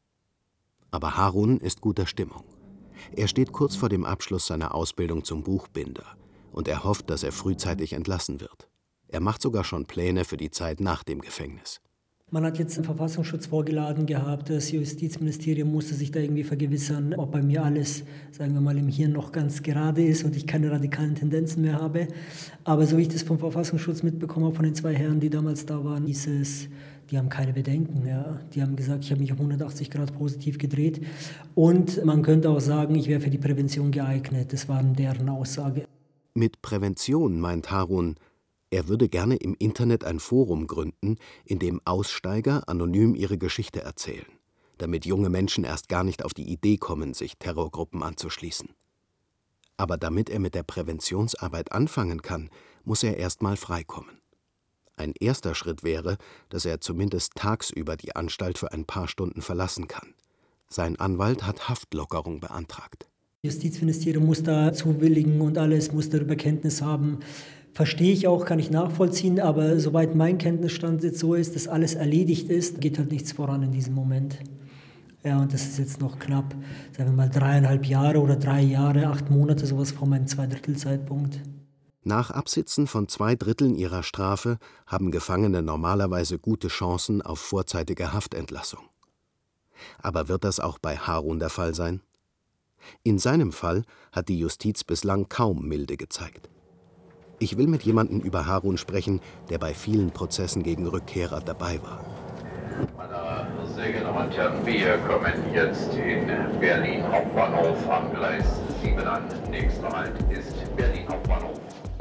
Aber Harun ist guter Stimmung. Er steht kurz vor dem Abschluss seiner Ausbildung zum Buchbinder und er hofft, dass er frühzeitig entlassen wird. Er macht sogar schon Pläne für die Zeit nach dem Gefängnis. Man hat jetzt den Verfassungsschutz vorgeladen gehabt, das Justizministerium musste sich da irgendwie vergewissern, ob bei mir alles, sagen wir mal, im Hirn noch ganz gerade ist und ich keine radikalen Tendenzen mehr habe. Aber so wie ich das vom Verfassungsschutz mitbekommen habe, von den 2 Herren, die damals da waren, hieß es, die haben keine Bedenken. Ja. Die haben gesagt, ich habe mich um 180 Grad positiv gedreht. Und man könnte auch sagen, ich wäre für die Prävention geeignet. Das war deren Aussage. Mit Prävention meint Harun, er würde gerne im Internet ein Forum gründen, in dem Aussteiger anonym ihre Geschichte erzählen, damit junge Menschen erst gar nicht auf die Idee kommen, sich Terrorgruppen anzuschließen. Aber damit er mit der Präventionsarbeit anfangen kann, muss er erst mal freikommen. Ein erster Schritt wäre, dass er zumindest tagsüber die Anstalt für ein paar Stunden verlassen kann. Sein Anwalt hat Haftlockerung beantragt. Das Justizministerium muss da zuwilligen und alles, muss darüber Kenntnis haben. Verstehe ich auch, kann ich nachvollziehen, aber soweit mein Kenntnisstand jetzt so ist, dass alles erledigt ist, geht halt nichts voran in diesem Moment. Ja, und das ist jetzt noch knapp, sagen wir mal 3,5 Jahre oder 3 Jahre, 8 Monate, sowas vor meinem 2/3-Zeitpunkt. Nach Absitzen von 2/3 ihrer Strafe haben Gefangene normalerweise gute Chancen auf vorzeitige Haftentlassung. Aber wird das auch bei Harun der Fall sein? In seinem Fall hat die Justiz bislang kaum Milde gezeigt. Ich will mit jemandem über Harun sprechen, der bei vielen Prozessen gegen Rückkehrer dabei war. Meine sehr geehrten Damen und Herren, wir kommen jetzt in Berlin Hauptbahnhof am Gleis 7 an. Nächster Halt ist Berlin Hauptbahnhof.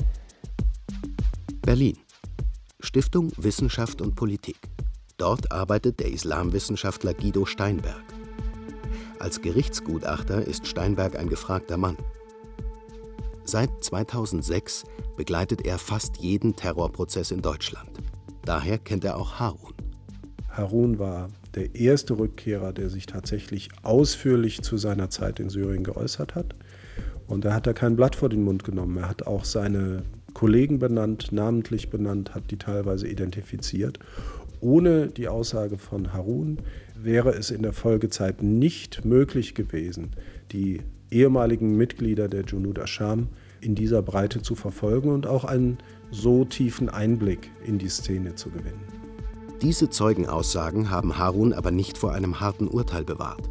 Berlin. Stiftung Wissenschaft und Politik. Dort arbeitet der Islamwissenschaftler Guido Steinberg. Als Gerichtsgutachter ist Steinberg ein gefragter Mann. Seit 2006 begleitet er fast jeden Terrorprozess in Deutschland. Daher kennt er auch Harun. Harun war der erste Rückkehrer, der sich tatsächlich ausführlich zu seiner Zeit in Syrien geäußert hat. Und da hat er kein Blatt vor den Mund genommen. Er hat auch seine Kollegen benannt, namentlich benannt, hat die teilweise identifiziert. Ohne die Aussage von Harun wäre es in der Folgezeit nicht möglich gewesen, die ehemaligen Mitglieder der Junud Ash-Sham in dieser Breite zu verfolgen und auch einen so tiefen Einblick in die Szene zu gewinnen. Diese Zeugenaussagen haben Harun aber nicht vor einem harten Urteil bewahrt.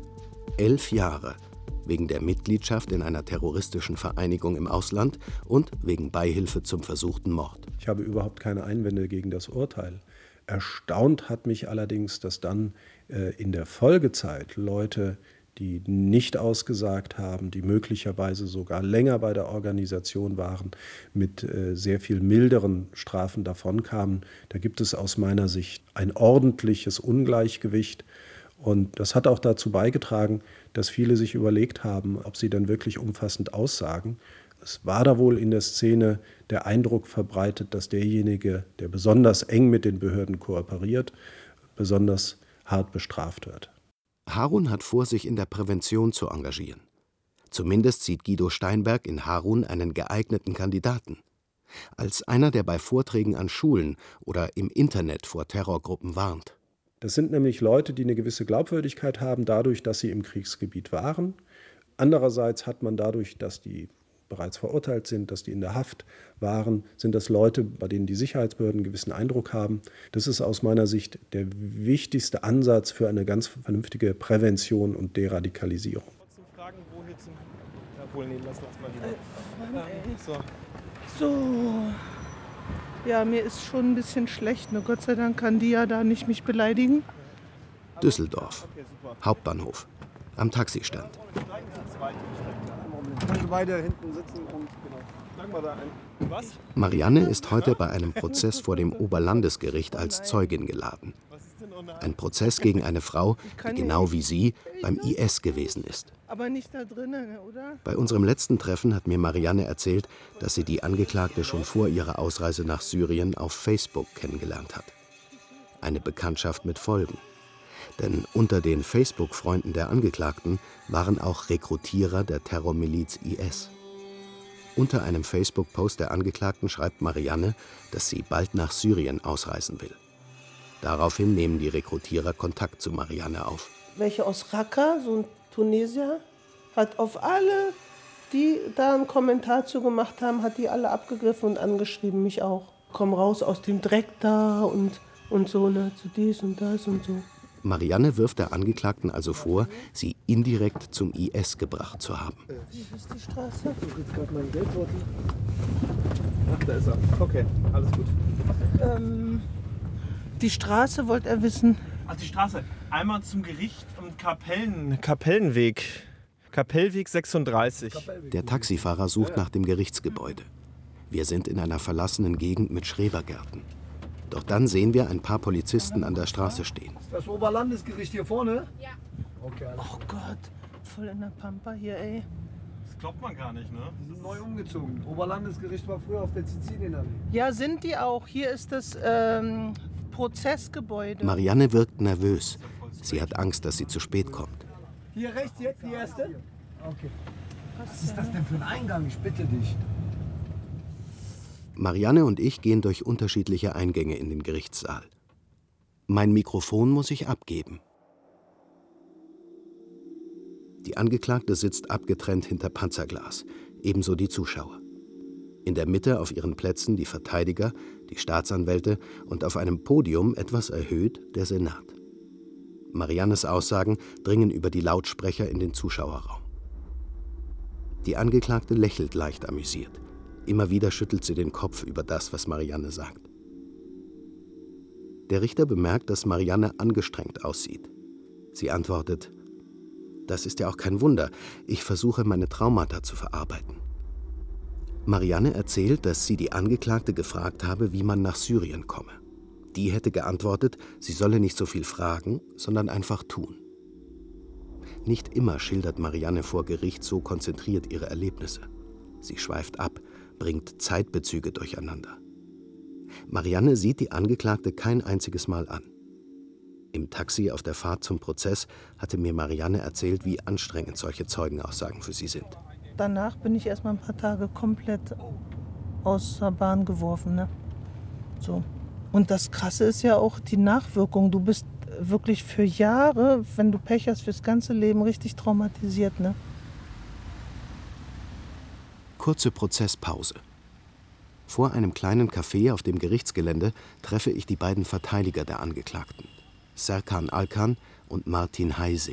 11 Jahre wegen der Mitgliedschaft in einer terroristischen Vereinigung im Ausland und wegen Beihilfe zum versuchten Mord. Ich habe überhaupt keine Einwände gegen das Urteil. Erstaunt hat mich allerdings, dass dann in der Folgezeit Leute, die nicht ausgesagt haben, die möglicherweise sogar länger bei der Organisation waren, mit sehr viel milderen Strafen davonkamen. Da gibt es aus meiner Sicht ein ordentliches Ungleichgewicht. Und das hat auch dazu beigetragen, dass viele sich überlegt haben, ob sie dann wirklich umfassend aussagen. Es war da wohl in der Szene der Eindruck verbreitet, dass derjenige, der besonders eng mit den Behörden kooperiert, besonders hart bestraft wird. Harun hat vor, sich in der Prävention zu engagieren. Zumindest sieht Guido Steinberg in Harun einen geeigneten Kandidaten. Als einer, der bei Vorträgen an Schulen oder im Internet vor Terrorgruppen warnt. Das sind nämlich Leute, die eine gewisse Glaubwürdigkeit haben, dadurch, dass sie im Kriegsgebiet waren. Andererseits hat man dadurch, dass die bereits verurteilt sind, dass die in der Haft waren, sind das Leute, bei denen die Sicherheitsbehörden einen gewissen Eindruck haben. Das ist aus meiner Sicht der wichtigste Ansatz für eine ganz vernünftige Prävention und Deradikalisierung. Fragen, wo hier zum Wohl nehmen lassen, lass mal So. Ja, mir ist schon ein bisschen schlecht. Ne? Gott sei Dank kann die ja da nicht mich beleidigen. Düsseldorf. Hauptbahnhof. Am Taxistand. Beide hinten sitzen und schlagen wir da ein. Was? Marianne ist heute bei einem Prozess vor dem Oberlandesgericht als Zeugin geladen. Ein Prozess gegen eine Frau, die genau wie sie beim IS gewesen ist. Aber nicht da drinnen, oder? Bei unserem letzten Treffen hat mir Marianne erzählt, dass sie die Angeklagte schon vor ihrer Ausreise nach Syrien auf Facebook kennengelernt hat. Eine Bekanntschaft mit Folgen. Denn unter den Facebook-Freunden der Angeklagten waren auch Rekrutierer der Terrormiliz IS. Unter einem Facebook-Post der Angeklagten schreibt Marianne, dass sie bald nach Syrien ausreisen will. Daraufhin nehmen die Rekrutierer Kontakt zu Marianne auf. Welche aus Raqqa, so ein Tunesier, hat auf alle, die da einen Kommentar zu gemacht haben, hat die alle abgegriffen und angeschrieben, mich auch. Komm raus aus dem Dreck da und so, ne, zu dies und das und so. Marianne wirft der Angeklagten also vor, sie indirekt zum IS gebracht zu haben. Wie ist die Straße? Ich suche jetzt gerade meinen Geldbeutel. Ach, da ist er. Okay, alles gut. Die Straße wollte er wissen. Ach, die Straße. Einmal zum Gericht und Kapellenweg. Kapellweg 36. Der Taxifahrer sucht nach dem Gerichtsgebäude. Wir sind in einer verlassenen Gegend mit Schrebergärten. Doch dann sehen wir ein paar Polizisten an der Straße stehen. Ist das Oberlandesgericht hier vorne? Ja. Okay, alles Oh Gott, voll in der Pampa hier, ey. Das glaubt man gar nicht, ne? Die sind neu umgezogen. Oberlandesgericht war früher auf der Sizilienallee. Ja, sind die auch. Hier ist das Prozessgebäude. Marianne wirkt nervös. Sie hat Angst, dass sie zu spät kommt. Hier rechts jetzt die erste? Okay. Was ist das denn für ein Eingang? Ich bitte dich. Marianne und ich gehen durch unterschiedliche Eingänge in den Gerichtssaal. Mein Mikrofon muss ich abgeben. Die Angeklagte sitzt abgetrennt hinter Panzerglas, ebenso die Zuschauer. In der Mitte auf ihren Plätzen die Verteidiger, die Staatsanwälte und auf einem Podium etwas erhöht der Senat. Mariannes Aussagen dringen über die Lautsprecher in den Zuschauerraum. Die Angeklagte lächelt leicht amüsiert. Immer wieder schüttelt sie den Kopf über das, was Marianne sagt. Der Richter bemerkt, dass Marianne angestrengt aussieht. Sie antwortet: Das ist ja auch kein Wunder. Ich versuche, meine Traumata zu verarbeiten. Marianne erzählt, dass sie die Angeklagte gefragt habe, wie man nach Syrien komme. Die hätte geantwortet, sie solle nicht so viel fragen, sondern einfach tun. Nicht immer schildert Marianne vor Gericht so konzentriert ihre Erlebnisse. Sie schweift ab, bringt Zeitbezüge durcheinander. Marianne sieht die Angeklagte kein einziges Mal an. Im Taxi auf der Fahrt zum Prozess hatte mir Marianne erzählt, wie anstrengend solche Zeugenaussagen für sie sind. Danach bin ich erst mal ein paar Tage komplett aus der Bahn geworfen. Ne? So. Und das Krasse ist ja auch die Nachwirkung. Du bist wirklich für Jahre, wenn du Pech hast, fürs ganze Leben richtig traumatisiert. Ne? Kurze Prozesspause. Vor einem kleinen Café auf dem Gerichtsgelände treffe ich die beiden Verteidiger der Angeklagten, Serkan Alkan und Martin Heising.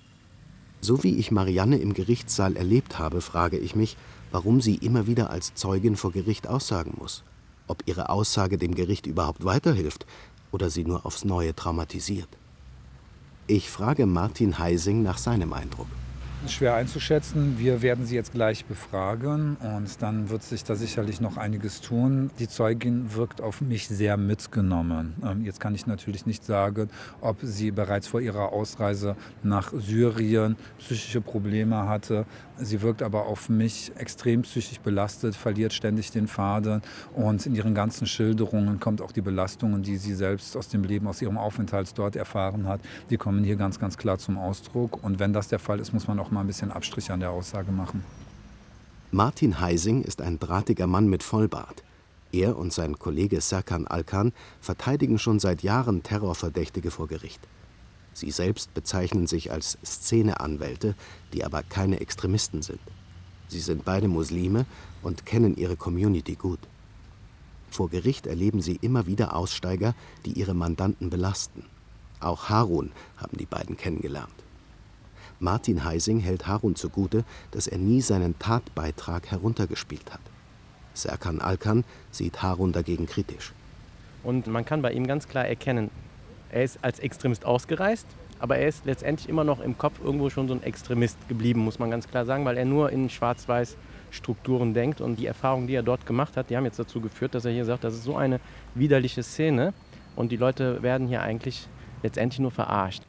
So wie ich Marianne im Gerichtssaal erlebt habe, frage ich mich, warum sie immer wieder als Zeugin vor Gericht aussagen muss. Ob ihre Aussage dem Gericht überhaupt weiterhilft oder sie nur aufs Neue traumatisiert. Ich frage Martin Heising nach seinem Eindruck. Schwer einzuschätzen. Wir werden sie jetzt gleich befragen und dann wird sich da sicherlich noch einiges tun. Die Zeugin wirkt auf mich sehr mitgenommen. Jetzt kann ich natürlich nicht sagen, ob sie bereits vor ihrer Ausreise nach Syrien psychische Probleme hatte. Sie wirkt aber auf mich extrem psychisch belastet, verliert ständig den Faden und in ihren ganzen Schilderungen kommt auch die Belastungen, die sie selbst aus dem Leben, aus ihrem Aufenthalt dort erfahren hat, die kommen hier ganz, ganz klar zum Ausdruck. Und wenn das der Fall ist, muss man auch mal ein bisschen Abstriche an der Aussage machen. Martin Heising ist ein drahtiger Mann mit Vollbart. Er und sein Kollege Serkan Alkan verteidigen schon seit Jahren Terrorverdächtige vor Gericht. Sie selbst bezeichnen sich als Szeneanwälte, die aber keine Extremisten sind. Sie sind beide Muslime und kennen ihre Community gut. Vor Gericht erleben sie immer wieder Aussteiger, die ihre Mandanten belasten. Auch Harun haben die beiden kennengelernt. Martin Heising hält Harun zugute, dass er nie seinen Tatbeitrag heruntergespielt hat. Serkan Alkan sieht Harun dagegen kritisch. Und man kann bei ihm ganz klar erkennen, er ist als Extremist ausgereist, aber er ist letztendlich immer noch im Kopf irgendwo schon so ein Extremist geblieben, muss man ganz klar sagen, weil er nur in Schwarz-Weiß-Strukturen denkt. Und die Erfahrungen, die er dort gemacht hat, die haben jetzt dazu geführt, dass er hier sagt, das ist so eine widerliche Szene und die Leute werden hier eigentlich letztendlich nur verarscht.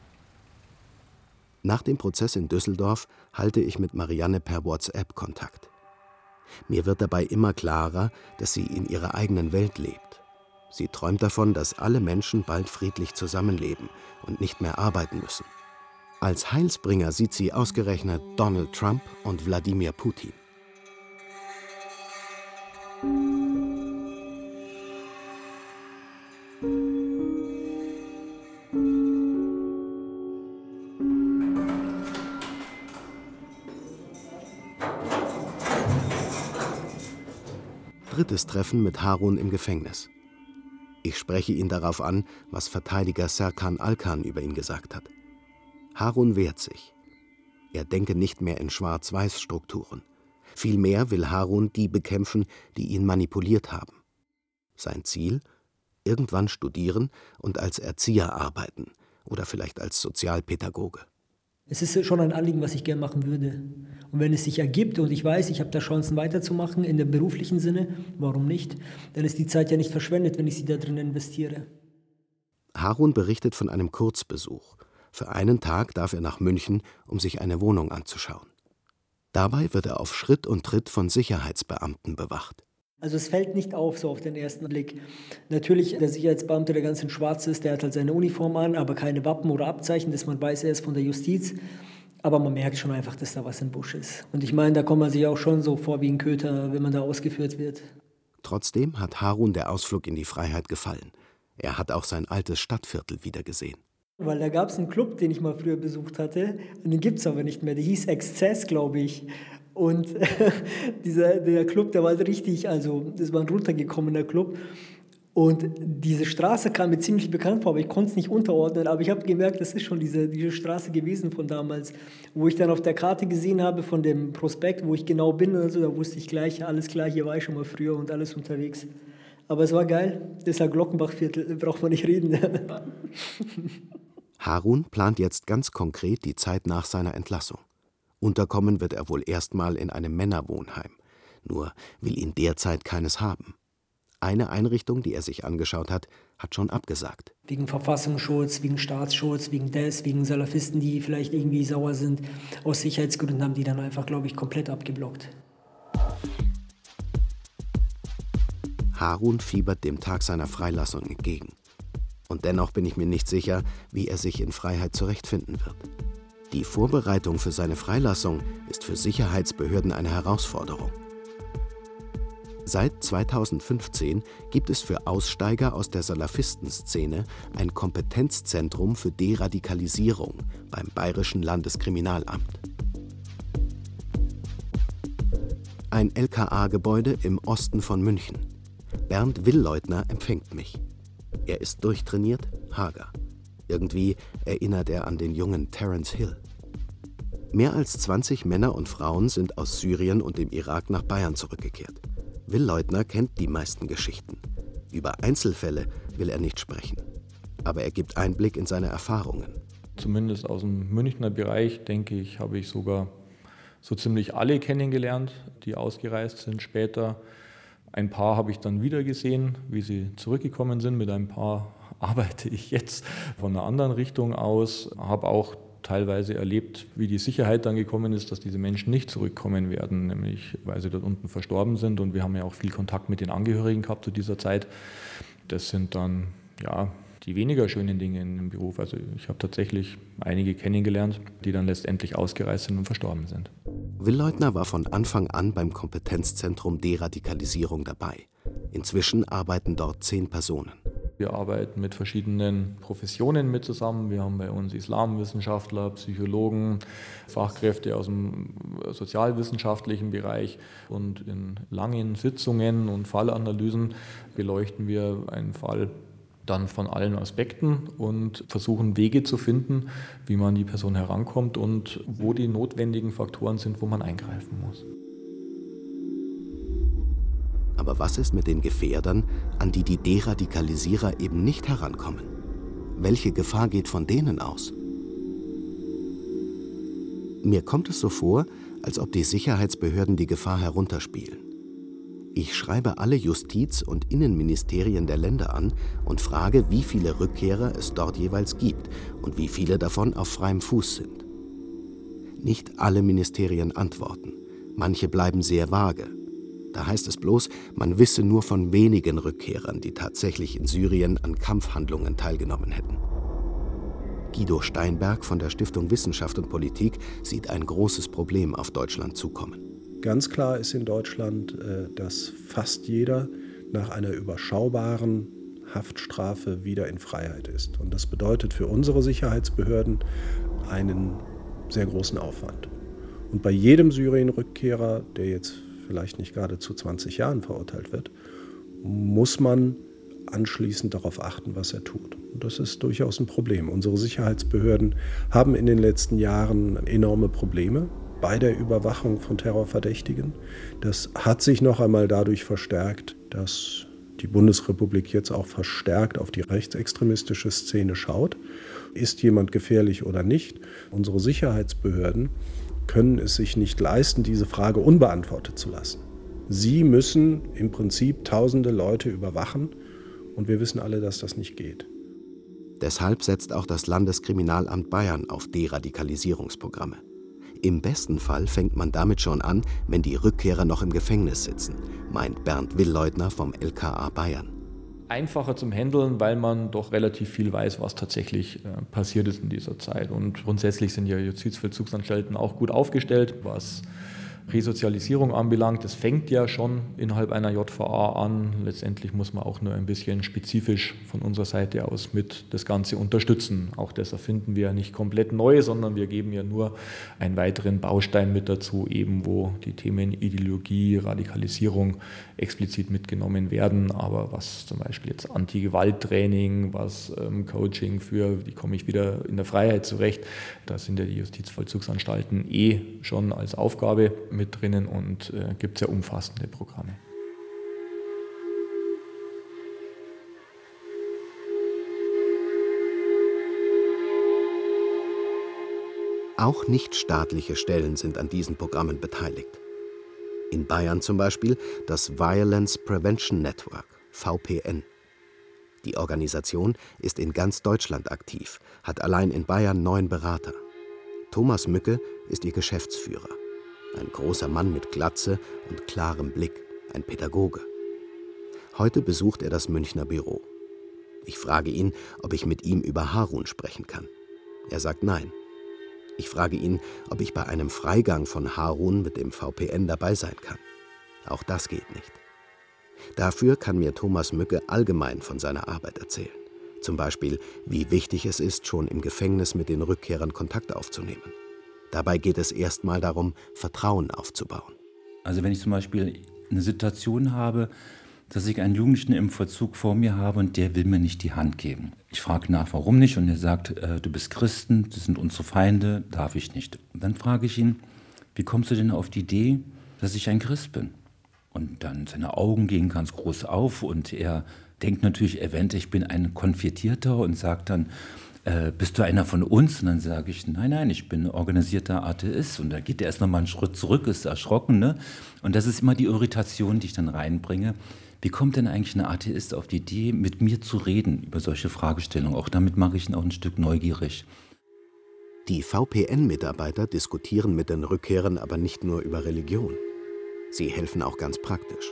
Nach dem Prozess in Düsseldorf halte ich mit Marianne per WhatsApp Kontakt. Mir wird dabei immer klarer, dass sie in ihrer eigenen Welt lebt. Sie träumt davon, dass alle Menschen bald friedlich zusammenleben und nicht mehr arbeiten müssen. Als Heilsbringer sieht sie ausgerechnet Donald Trump und Wladimir Putin. Drittes Treffen mit Harun im Gefängnis. Ich spreche ihn darauf an, was Verteidiger Serkan Alkan über ihn gesagt hat. Harun wehrt sich. Er denke nicht mehr in Schwarz-Weiß-Strukturen. Vielmehr will Harun die bekämpfen, die ihn manipuliert haben. Sein Ziel? Irgendwann studieren und als Erzieher arbeiten oder vielleicht als Sozialpädagoge. Es ist schon ein Anliegen, was ich gerne machen würde. Und wenn es sich ergibt und ich weiß, ich habe da Chancen weiterzumachen in dem beruflichen Sinne, warum nicht? Dann ist die Zeit ja nicht verschwendet, wenn ich sie da drin investiere. Harun berichtet von einem Kurzbesuch. Für einen Tag darf er nach München, um sich eine Wohnung anzuschauen. Dabei wird er auf Schritt und Tritt von Sicherheitsbeamten bewacht. Also es fällt nicht auf, so auf den ersten Blick. Natürlich, der Sicherheitsbeamte, der ganz in Schwarz ist, der hat halt seine Uniform an, aber keine Wappen oder Abzeichen, dass man weiß, er ist von der Justiz. Aber man merkt schon einfach, dass da was im Busch ist. Und ich meine, da kommt man sich auch schon so vor wie ein Köter, wenn man da ausgeführt wird. Trotzdem hat Harun der Ausflug in die Freiheit gefallen. Er hat auch sein altes Stadtviertel wiedergesehen. Weil da gab es einen Club, den ich mal früher besucht hatte. Und den gibt es aber nicht mehr. Der hieß Exzess, glaube ich. Und der Club, der war richtig, also das war ein runtergekommener Club. Und diese Straße kam mir ziemlich bekannt vor, aber ich konnte es nicht unterordnen. Aber ich habe gemerkt, das ist schon diese Straße gewesen von damals, wo ich dann auf der Karte gesehen habe von dem Prospekt, wo ich genau bin. Also, da wusste ich gleich, alles klar, hier war ich schon mal früher und alles unterwegs. Aber es war geil. Das ist ja Glockenbachviertel, braucht man nicht reden. Harun plant jetzt ganz konkret die Zeit nach seiner Entlassung. Unterkommen wird er wohl erstmal in einem Männerwohnheim. Nur will ihn derzeit keines haben. Eine Einrichtung, die er sich angeschaut hat, hat schon abgesagt. Wegen Verfassungsschutz, wegen Staatsschutz, wegen Salafisten, die vielleicht irgendwie sauer sind. Aus Sicherheitsgründen haben die dann einfach, glaube ich, komplett abgeblockt. Harun fiebert dem Tag seiner Freilassung entgegen. Und dennoch bin ich mir nicht sicher, wie er sich in Freiheit zurechtfinden wird. Die Vorbereitung für seine Freilassung ist für Sicherheitsbehörden eine Herausforderung. Seit 2015 gibt es für Aussteiger aus der Salafistenszene ein Kompetenzzentrum für Deradikalisierung beim Bayerischen Landeskriminalamt. Ein LKA-Gebäude im Osten von München. Bernd Willleutner empfängt mich. Er ist durchtrainiert, hager. Irgendwie erinnert er an den jungen Terence Hill. Mehr als 20 Männer und Frauen sind aus Syrien und dem Irak nach Bayern zurückgekehrt. Willleutner kennt die meisten Geschichten. Über Einzelfälle will er nicht sprechen. Aber er gibt Einblick in seine Erfahrungen. Zumindest aus dem Münchner Bereich, denke ich, habe ich sogar so ziemlich alle kennengelernt, die ausgereist sind später. Ein paar habe ich dann wieder gesehen, wie sie zurückgekommen sind. Mit ein paar arbeite ich jetzt von einer anderen Richtung aus. Habe auch teilweise erlebt, wie die Sicherheit dann gekommen ist, dass diese Menschen nicht zurückkommen werden, nämlich weil sie dort unten verstorben sind. Und wir haben ja auch viel Kontakt mit den Angehörigen gehabt zu dieser Zeit. Das sind dann die weniger schönen Dinge in dem Beruf. Also ich habe tatsächlich einige kennengelernt, die dann letztendlich ausgereist sind und verstorben sind. Willleutner war von Anfang an beim Kompetenzzentrum Deradikalisierung dabei. Inzwischen arbeiten dort 10 Personen. Wir arbeiten mit verschiedenen Professionen mit zusammen. Wir haben bei uns Islamwissenschaftler, Psychologen, Fachkräfte aus dem sozialwissenschaftlichen Bereich. Und in langen Sitzungen und Fallanalysen beleuchten wir einen Fall dann von allen Aspekten und versuchen Wege zu finden, wie man an die Person herankommt und wo die notwendigen Faktoren sind, wo man eingreifen muss. Aber was ist mit den Gefährdern, an die die Deradikalisierer eben nicht herankommen? Welche Gefahr geht von denen aus? Mir kommt es so vor, als ob die Sicherheitsbehörden die Gefahr herunterspielen. Ich schreibe alle Justiz- und Innenministerien der Länder an und frage, wie viele Rückkehrer es dort jeweils gibt und wie viele davon auf freiem Fuß sind. Nicht alle Ministerien antworten, manche bleiben sehr vage. Da heißt es bloß, man wisse nur von wenigen Rückkehrern, die tatsächlich in Syrien an Kampfhandlungen teilgenommen hätten. Guido Steinberg von der Stiftung Wissenschaft und Politik sieht ein großes Problem auf Deutschland zukommen. Ganz klar ist in Deutschland, dass fast jeder nach einer überschaubaren Haftstrafe wieder in Freiheit ist. Und das bedeutet für unsere Sicherheitsbehörden einen sehr großen Aufwand. Und bei jedem Syrien-Rückkehrer, der jetzt vielleicht nicht gerade zu 20 Jahren verurteilt wird, muss man anschließend darauf achten, was er tut. Und das ist durchaus ein Problem. Unsere Sicherheitsbehörden haben in den letzten Jahren enorme Probleme bei der Überwachung von Terrorverdächtigen. Das hat sich noch einmal dadurch verstärkt, dass die Bundesrepublik jetzt auch verstärkt auf die rechtsextremistische Szene schaut. Ist jemand gefährlich oder nicht? Unsere Sicherheitsbehörden können es sich nicht leisten, diese Frage unbeantwortet zu lassen. Sie müssen im Prinzip tausende Leute überwachen und wir wissen alle, dass das nicht geht. Deshalb setzt auch das Landeskriminalamt Bayern auf Deradikalisierungsprogramme. Im besten Fall fängt man damit schon an, wenn die Rückkehrer noch im Gefängnis sitzen, meint Bernd Willleutner vom LKA Bayern. Einfacher zum Handeln, weil man doch relativ viel weiß, was tatsächlich passiert ist in dieser Zeit. Und grundsätzlich sind ja Justizvollzugsanstalten auch gut aufgestellt, was Resozialisierung anbelangt, das fängt ja schon innerhalb einer JVA an. Letztendlich muss man auch nur ein bisschen spezifisch von unserer Seite aus mit das Ganze unterstützen. Auch das erfinden wir ja nicht komplett neu, sondern wir geben ja nur einen weiteren Baustein mit dazu, eben wo die Themen Ideologie, Radikalisierung explizit mitgenommen werden. Aber was zum Beispiel jetzt Anti-Gewalt-Training, was Coaching für, wie komme ich wieder in der Freiheit zurecht, da sind ja die Justizvollzugsanstalten schon als Aufgabe mit drinnen und gibt es ja umfassende Programme. Auch nichtstaatliche Stellen sind an diesen Programmen beteiligt. In Bayern zum Beispiel das Violence Prevention Network, VPN. Die Organisation ist in ganz Deutschland aktiv, hat allein in Bayern 9 Berater. Thomas Mücke ist ihr Geschäftsführer. Ein großer Mann mit Glatze und klarem Blick, ein Pädagoge. Heute besucht er das Münchner Büro. Ich frage ihn, ob ich mit ihm über Harun sprechen kann. Er sagt nein. Ich frage ihn, ob ich bei einem Freigang von Harun mit dem VPN dabei sein kann. Auch das geht nicht. Dafür kann mir Thomas Mücke allgemein von seiner Arbeit erzählen. Zum Beispiel, wie wichtig es ist, schon im Gefängnis mit den Rückkehrern Kontakt aufzunehmen. Dabei geht es erstmal darum, Vertrauen aufzubauen. Also wenn ich zum Beispiel eine Situation habe, dass ich einen Jugendlichen im Vollzug vor mir habe und der will mir nicht die Hand geben. Ich frage nach, warum nicht? Und er sagt, du bist Christen, das sind unsere Feinde, darf ich nicht. Und dann frage ich ihn, wie kommst du denn auf die Idee, dass ich ein Christ bin? Und dann seine Augen gehen ganz groß auf und er denkt natürlich eventuell, ich bin ein Konvertierter und sagt dann, bist du einer von uns? Und dann sage ich, nein, ich bin organisierter Atheist. Und dann geht er erst noch mal einen Schritt zurück, ist erschrocken. Ne? Und das ist immer die Irritation, die ich dann reinbringe. Wie kommt denn eigentlich ein Atheist auf die Idee, mit mir zu reden über solche Fragestellungen? Auch damit mache ich ihn auch ein Stück neugierig. Die VPN-Mitarbeiter diskutieren mit den Rückkehrern aber nicht nur über Religion. Sie helfen auch ganz praktisch.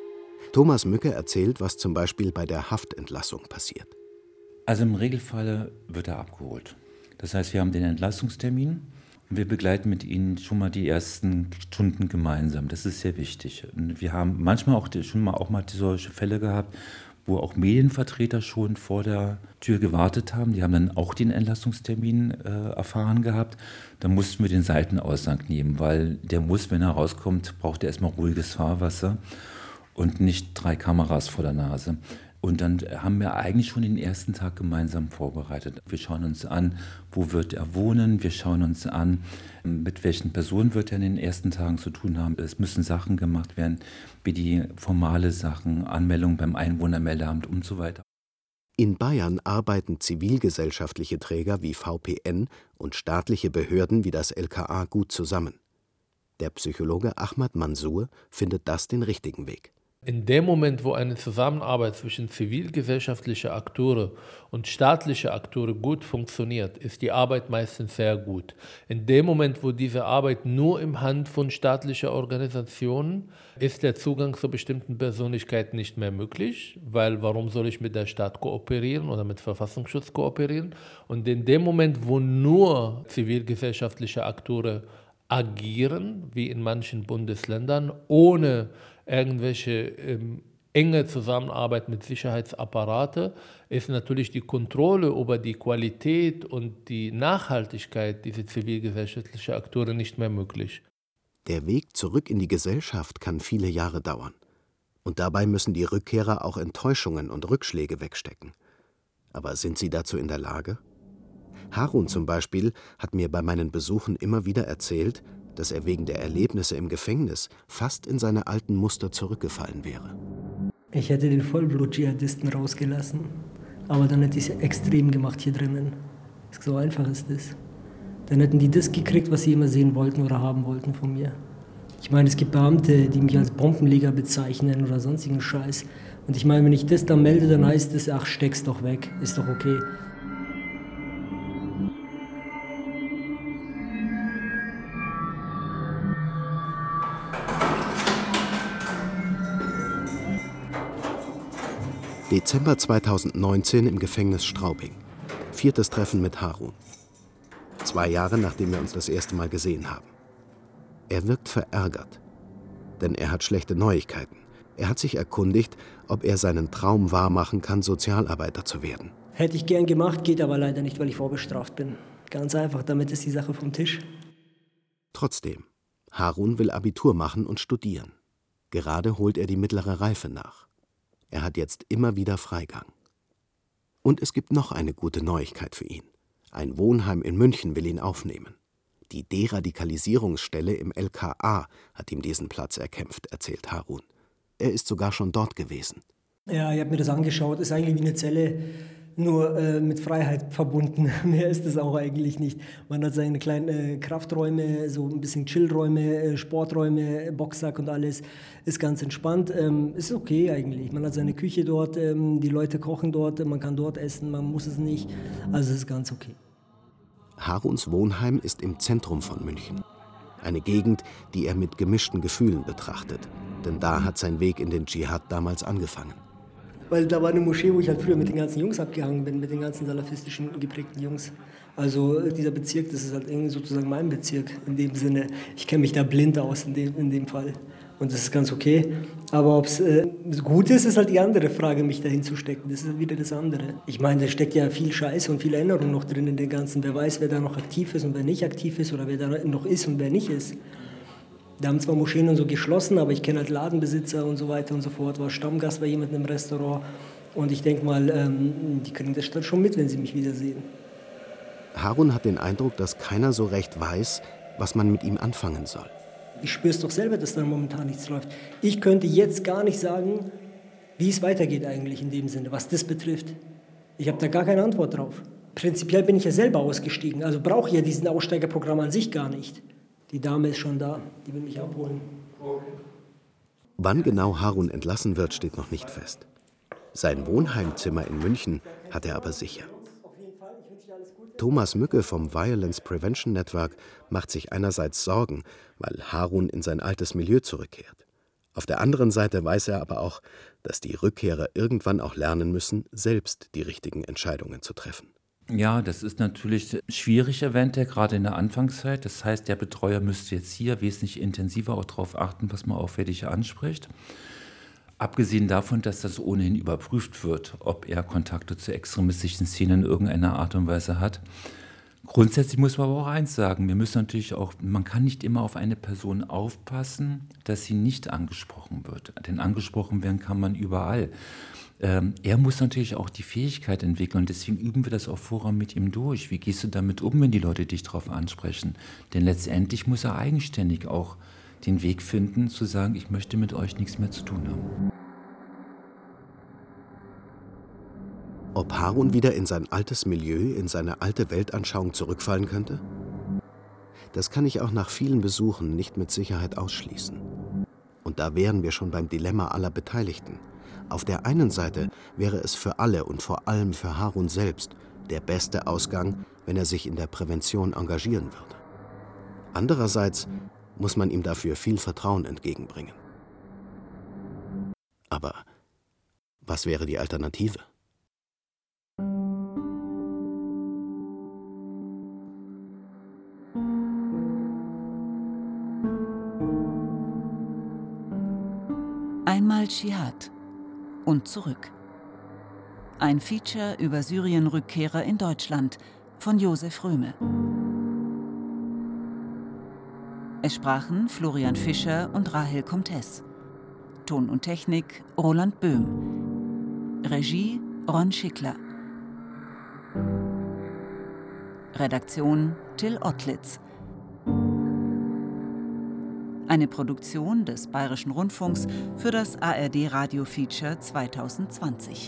Thomas Mücke erzählt, was zum Beispiel bei der Haftentlassung passiert. Also im Regelfall wird er abgeholt. Das heißt, wir haben den Entlassungstermin und wir begleiten mit ihnen schon mal die ersten Stunden gemeinsam. Das ist sehr wichtig. Und wir haben manchmal auch mal solche Fälle gehabt, wo auch Medienvertreter schon vor der Tür gewartet haben. Die haben dann auch den Entlassungstermin erfahren gehabt. Dann mussten wir den Seitenaussang nehmen, weil der muss, wenn er rauskommt, braucht er erstmal ruhiges Fahrwasser und nicht 3 Kameras vor der Nase. Und dann haben wir eigentlich schon den ersten Tag gemeinsam vorbereitet. Wir schauen uns an, wo wird er wohnen, wir schauen uns an, mit welchen Personen wird er in den ersten Tagen zu tun haben. Es müssen Sachen gemacht werden, wie die formale Sachen, Anmeldung beim Einwohnermeldeamt und so weiter. In Bayern arbeiten zivilgesellschaftliche Träger wie VPN und staatliche Behörden wie das LKA gut zusammen. Der Psychologe Ahmad Mansour findet das den richtigen Weg. In dem Moment, wo eine Zusammenarbeit zwischen zivilgesellschaftlichen Akteuren und staatlichen Akteuren gut funktioniert, ist die Arbeit meistens sehr gut. In dem Moment, wo diese Arbeit nur im Hand von staatlichen Organisationen ist, der Zugang zu bestimmten Persönlichkeiten nicht mehr möglich, weil warum soll ich mit der Staat kooperieren oder mit Verfassungsschutz kooperieren? Und in dem Moment, wo nur zivilgesellschaftliche Akteure agieren, wie in manchen Bundesländern, ohne irgendwelche enge Zusammenarbeit mit Sicherheitsapparaten, ist natürlich die Kontrolle über die Qualität und die Nachhaltigkeit dieser zivilgesellschaftlichen Akteure nicht mehr möglich. Der Weg zurück in die Gesellschaft kann viele Jahre dauern. Und dabei müssen die Rückkehrer auch Enttäuschungen und Rückschläge wegstecken. Aber sind sie dazu in der Lage? Harun zum Beispiel hat mir bei meinen Besuchen immer wieder erzählt, dass er wegen der Erlebnisse im Gefängnis fast in seine alten Muster zurückgefallen wäre. Ich hätte den Vollblut-Dschihadisten rausgelassen, aber dann hätte ich es extrem gemacht hier drinnen. So einfach ist es. Dann hätten die das gekriegt, was sie immer sehen wollten oder haben wollten von mir. Ich meine, es gibt Beamte, die mich als Bombenleger bezeichnen oder sonstigen Scheiß. Und ich meine, wenn ich das dann melde, dann heißt es, ach, steck's doch weg, ist doch okay. Dezember 2019 im Gefängnis Straubing. 4. Treffen mit Harun. 2 Jahre, nachdem wir uns das erste Mal gesehen haben. Er wirkt verärgert, denn er hat schlechte Neuigkeiten. Er hat sich erkundigt, ob er seinen Traum wahrmachen kann, Sozialarbeiter zu werden. Hätte ich gern gemacht, geht aber leider nicht, weil ich vorbestraft bin. Ganz einfach, damit ist die Sache vom Tisch. Trotzdem, Harun will Abitur machen und studieren. Gerade holt er die mittlere Reife nach. Er hat jetzt immer wieder Freigang. Und es gibt noch eine gute Neuigkeit für ihn. Ein Wohnheim in München will ihn aufnehmen. Die Deradikalisierungsstelle im LKA hat ihm diesen Platz erkämpft, erzählt Harun. Er ist sogar schon dort gewesen. Ja, ich habe mir das angeschaut. Ist eigentlich wie eine Zelle, nur mit Freiheit verbunden. Mehr ist es auch eigentlich nicht. Man hat seine kleinen Krafträume, so ein bisschen Chillräume, Sporträume, Boxsack und alles. Ist ganz entspannt. Ist okay eigentlich. Man hat seine Küche dort, die Leute kochen dort, man kann dort essen, man muss es nicht. Also es ist ganz okay. Haruns Wohnheim ist im Zentrum von München. Eine Gegend, die er mit gemischten Gefühlen betrachtet. Denn da hat sein Weg in den Dschihad damals angefangen. Weil da war eine Moschee, wo ich halt früher mit den ganzen Jungs abgehangen bin, mit den ganzen salafistischen geprägten Jungs. Also dieser Bezirk, das ist halt irgendwie sozusagen mein Bezirk in dem Sinne. Ich kenne mich da blind aus in dem Fall. Und das ist ganz okay. Aber ob es gut ist, ist halt die andere Frage, mich dahin zu stecken. Das ist halt wieder das andere. Ich meine, da steckt ja viel Scheiße und viel Erinnerung noch drin in den Ganzen. Wer weiß, wer da noch aktiv ist und wer nicht aktiv ist oder wer da noch ist und wer nicht ist. Da haben zwar Moscheen und so geschlossen, aber ich kenne halt Ladenbesitzer und so weiter und so fort. War Stammgast bei jemandem im Restaurant. Und ich denke mal, die kriegen das dann schon mit, wenn sie mich wiedersehen. Harun hat den Eindruck, dass keiner so recht weiß, was man mit ihm anfangen soll. Ich spüre es doch selber, dass da momentan nichts läuft. Ich könnte jetzt gar nicht sagen, wie es weitergeht eigentlich in dem Sinne, was das betrifft. Ich habe da gar keine Antwort drauf. Prinzipiell bin ich ja selber ausgestiegen, also brauche ich ja diesen Aussteigerprogramm an sich gar nicht. Die Dame ist schon da, die will mich abholen. Wann genau Harun entlassen wird, steht noch nicht fest. Sein Wohnheimzimmer in München hat er aber sicher. Thomas Mücke vom Violence Prevention Network macht sich einerseits Sorgen, weil Harun in sein altes Milieu zurückkehrt. Auf der anderen Seite weiß er aber auch, dass die Rückkehrer irgendwann auch lernen müssen, selbst die richtigen Entscheidungen zu treffen. Ja, das ist natürlich schwierig, erwähnt er, gerade in der Anfangszeit. Das heißt, der Betreuer müsste jetzt hier wesentlich intensiver auch darauf achten, was man auffällig anspricht. Abgesehen davon, dass das ohnehin überprüft wird, ob er Kontakte zu extremistischen Szenen in irgendeiner Art und Weise hat. Grundsätzlich muss man aber auch eins sagen, wir müssen natürlich auch, man kann nicht immer auf eine Person aufpassen, dass sie nicht angesprochen wird. Denn angesprochen werden kann man überall. Er muss natürlich auch die Fähigkeit entwickeln und deswegen üben wir das auch vorher mit ihm durch. Wie gehst du damit um, wenn die Leute dich darauf ansprechen? Denn letztendlich muss er eigenständig auch den Weg finden, zu sagen, ich möchte mit euch nichts mehr zu tun haben. Ob Harun wieder in sein altes Milieu, in seine alte Weltanschauung zurückfallen könnte? Das kann ich auch nach vielen Besuchen nicht mit Sicherheit ausschließen. Und da wären wir schon beim Dilemma aller Beteiligten. Auf der einen Seite wäre es für alle und vor allem für Harun selbst der beste Ausgang, wenn er sich in der Prävention engagieren würde. Andererseits muss man ihm dafür viel Vertrauen entgegenbringen. Aber was wäre die Alternative? Einmal Dschihad und zurück. Ein Feature über Syrien-Rückkehrer in Deutschland von Josef Röhme. Es sprachen Florian Fischer und Rahel Comtes. Ton und Technik Roland Böhm. Regie Ron Schickler. Redaktion Till Ottlitz. Eine Produktion des Bayerischen Rundfunks für das ARD Radio Feature 2020.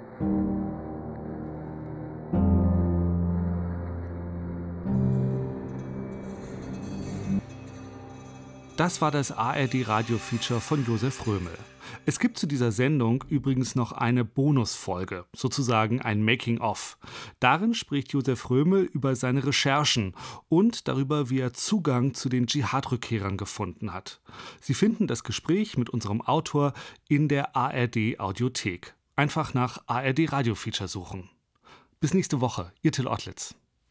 Das war das ARD-Radio-Feature von Josef Röhme. Es gibt zu dieser Sendung übrigens noch eine Bonusfolge, sozusagen ein Making-of. Darin spricht Josef Röhme über seine Recherchen und darüber, wie er Zugang zu den Dschihad-Rückkehrern gefunden hat. Sie finden das Gespräch mit unserem Autor in der ARD-Audiothek. Einfach nach ARD-Radio-Feature suchen. Bis nächste Woche, Ihr Till Ottlitz.